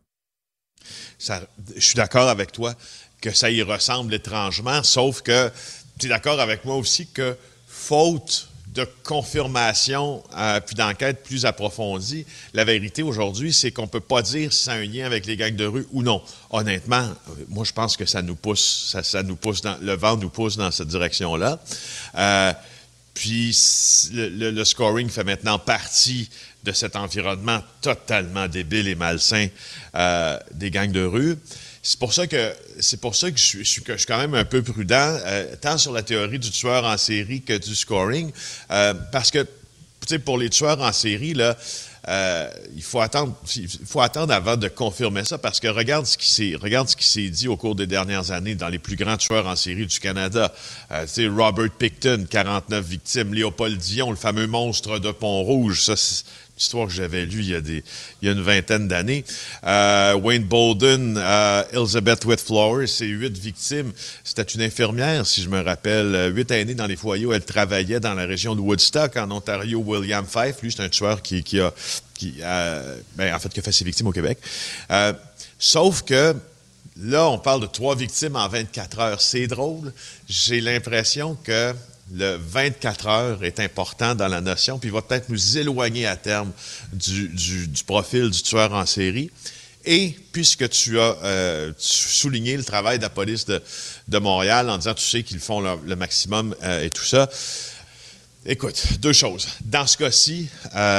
Je suis d'accord avec toi que ça y ressemble étrangement, sauf que tu es d'accord avec moi aussi que faute de confirmation puis d'enquête plus approfondie, la vérité aujourd'hui, c'est qu'on ne peut pas dire si ça a un lien avec les gangs de rue ou non. Honnêtement, moi, je pense que ça nous pousse, le vent nous pousse dans cette direction-là. Puis le scoring fait maintenant partie de cet environnement totalement débile et malsain des gangs de rue. C'est pour ça que je suis quand même un peu prudent, tant sur la théorie du tueur en série que du scoring, parce que, tu sais, pour les tueurs en série, là, il faut attendre avant de confirmer ça, parce que regarde ce qui s'est dit au cours des dernières années dans les plus grands tueurs en série du Canada. Tu sais, Robert Pickton, 49 victimes, Léopold Dion, le fameux monstre de Pont-Rouge, ça, c'est une histoire que j'avais lue il y a une vingtaine d'années. Wayne Bolden, Elizabeth Whitflower, c'est 8 victimes. C'était une infirmière, si je me rappelle, 8 années dans les foyers où elle travaillait dans la région de Woodstock, en Ontario. William Fife, lui, c'est un tueur qui a fait ses victimes au Québec. Sauf que là, on parle de 3 victimes en 24 heures. C'est drôle. J'ai l'impression que le 24 heures est important dans la notion, puis il va peut-être nous éloigner à terme du profil du tueur en série. Et puisque tu as souligné le travail de la police de Montréal en disant, tu sais qu'ils font le maximum et tout ça, écoute, 2 choses. Dans ce cas-ci,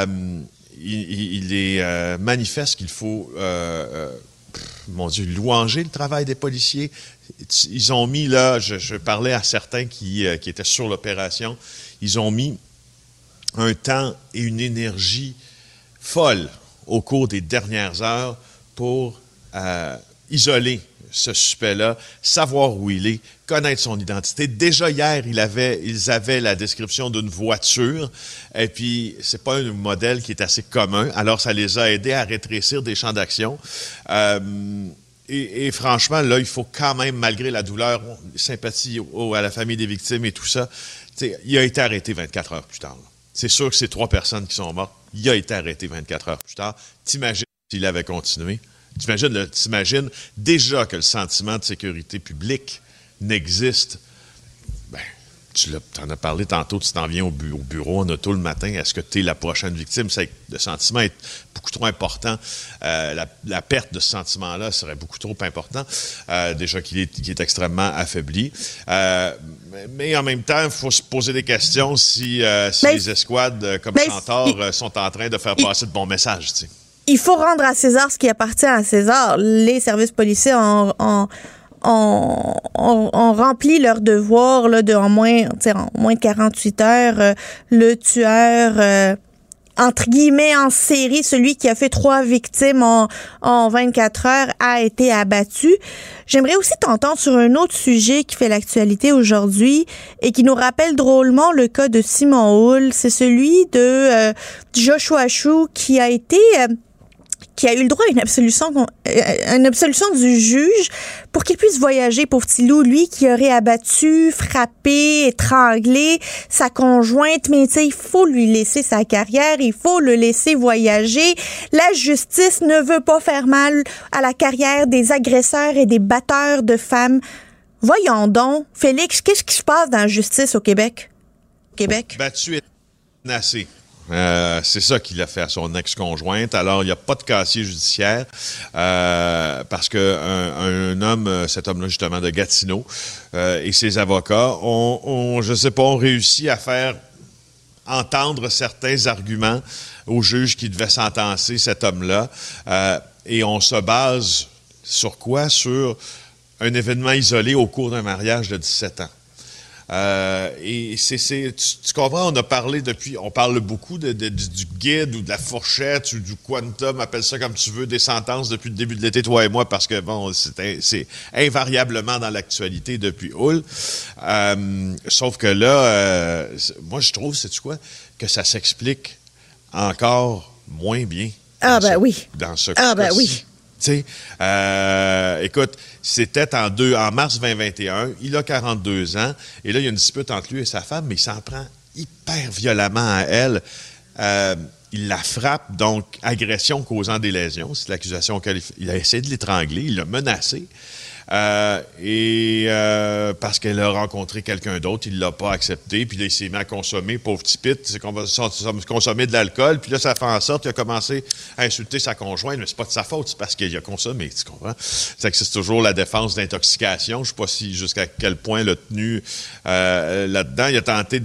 il est manifeste qu'il faut, louanger le travail des policiers. Ils ont mis, là, je parlais à certains qui étaient sur l'opération, ils ont mis un temps et une énergie folle au cours des dernières heures pour isoler ce suspect-là, savoir où il est, connaître son identité. Déjà hier, ils avaient la description d'une voiture, et puis c'est pas un modèle qui est assez commun, alors ça les a aidés à rétrécir des champs d'action. Et franchement, là, il faut quand même, malgré la douleur, sympathie à la famille des victimes et tout ça, il a été arrêté 24 heures plus tard. c'est sûr que c'est 3 personnes qui sont mortes. Il a été arrêté 24 heures plus tard. T'imagines s'il avait continué? T'imagines déjà que le sentiment de sécurité publique n'existe. Ben, tu en as parlé tantôt, tu t'en viens au bureau en auto le matin. Est-ce que tu es la prochaine victime? Le sentiment est beaucoup trop important. La perte de ce sentiment-là serait beaucoup trop important. Déjà qu'il est extrêmement affaibli. Mais en même temps, il faut se poser des questions si les escouades comme Centaure sont en train de faire passer de bons messages. Tu sais. Il faut rendre à César ce qui appartient à César. Les services policiers ont rempli leur devoir là, en moins de 48 heures. Le tueur, entre guillemets, en série, celui qui a fait 3 victimes en 24 heures, a été abattu. J'aimerais aussi t'entendre sur un autre sujet qui fait l'actualité aujourd'hui et qui nous rappelle drôlement le cas de Simon Houle. C'est celui de Joshua Chou qui a eu le droit à une absolution du juge pour qu'il puisse voyager, pauvre petit loup, lui qui aurait abattu, frappé, étranglé sa conjointe. Mais tu sais, il faut lui laisser sa carrière, il faut le laisser voyager. La justice ne veut pas faire mal à la carrière des agresseurs et des batteurs de femmes. Voyons donc, Félix, qu'est-ce qui se passe dans la justice au Québec? Battu et menacé. C'est ça qu'il a fait à son ex-conjointe. Alors, il n'y a pas de casier judiciaire parce que un homme, cet homme-là justement de Gatineau et ses avocats ont réussi à faire entendre certains arguments au juge qui devait sentencer cet homme-là. Et on se base sur quoi? Sur un événement isolé au cours d'un mariage de 17 ans. Et tu comprends, on parle beaucoup du guide ou de la fourchette ou du quantum, appelle ça comme tu veux, des sentences depuis le début de l'été, toi et moi, parce que bon, c'est invariablement dans l'actualité depuis Houle. Sauf que là, moi je trouve, sais-tu quoi, que ça s'explique encore moins bien. Dans ce cas-ci. Oui. Tu sais, écoute, c'était en mars 2021, il a 42 ans, et là, il y a une dispute entre lui et sa femme, mais il s'en prend hyper violemment à elle. Il la frappe, donc agression causant des lésions, c'est l'accusation auquel il a essayé de l'étrangler, il l'a menacé. Parce qu'elle a rencontré quelqu'un d'autre, il l'a pas accepté, puis là, il s'est mis à consommer, pauvre petit pit, c'est qu'on va consommer de l'alcool, puis là, ça fait en sorte qu'il a commencé à insulter sa conjointe, mais c'est pas de sa faute, c'est parce qu'il a consommé, tu comprends? C'est que c'est toujours la défense d'intoxication, je sais pas jusqu'à quel point il a tenu là-dedans, il a tenté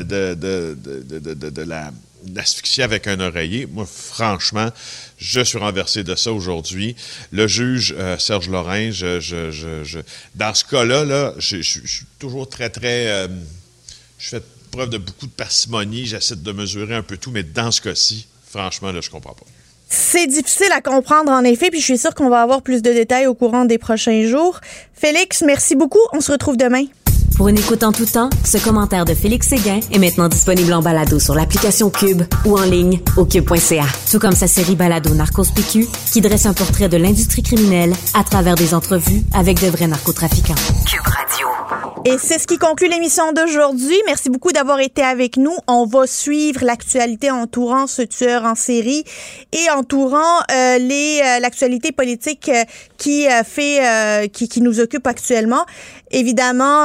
de l'asphyxier avec un oreiller. Moi, franchement, je suis renversé de ça aujourd'hui. Le juge Serge Lorrain, dans ce cas-là, je suis toujours très, très... je fais preuve de beaucoup de parcimonie, j'essaie de mesurer un peu tout, mais dans ce cas-ci, franchement, là, je comprends pas. C'est difficile à comprendre, en effet, puis je suis sûre qu'on va avoir plus de détails au courant des prochains jours. Félix, merci beaucoup. On se retrouve demain. Pour une écoute en tout temps, ce commentaire de Félix Séguin est maintenant disponible en balado sur l'application Cube ou en ligne au cube.ca. Tout comme sa série balado Narcos PQ, qui dresse un portrait de l'industrie criminelle à travers des entrevues avec de vrais narcotrafiquants. Cube Radio. Et c'est ce qui conclut l'émission d'aujourd'hui. Merci beaucoup d'avoir été avec nous. On va suivre l'actualité entourant ce tueur en série et entourant l'actualité politique qui nous occupe actuellement. Évidemment,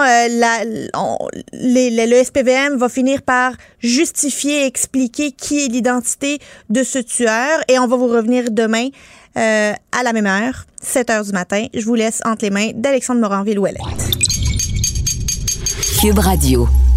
le SPVM va finir par justifier, expliquer qui est l'identité de ce tueur et on va vous revenir demain à la même heure, 7h du matin. Je vous laisse entre les mains d'Alexandre Moranville-Ouellette. Cube Radio.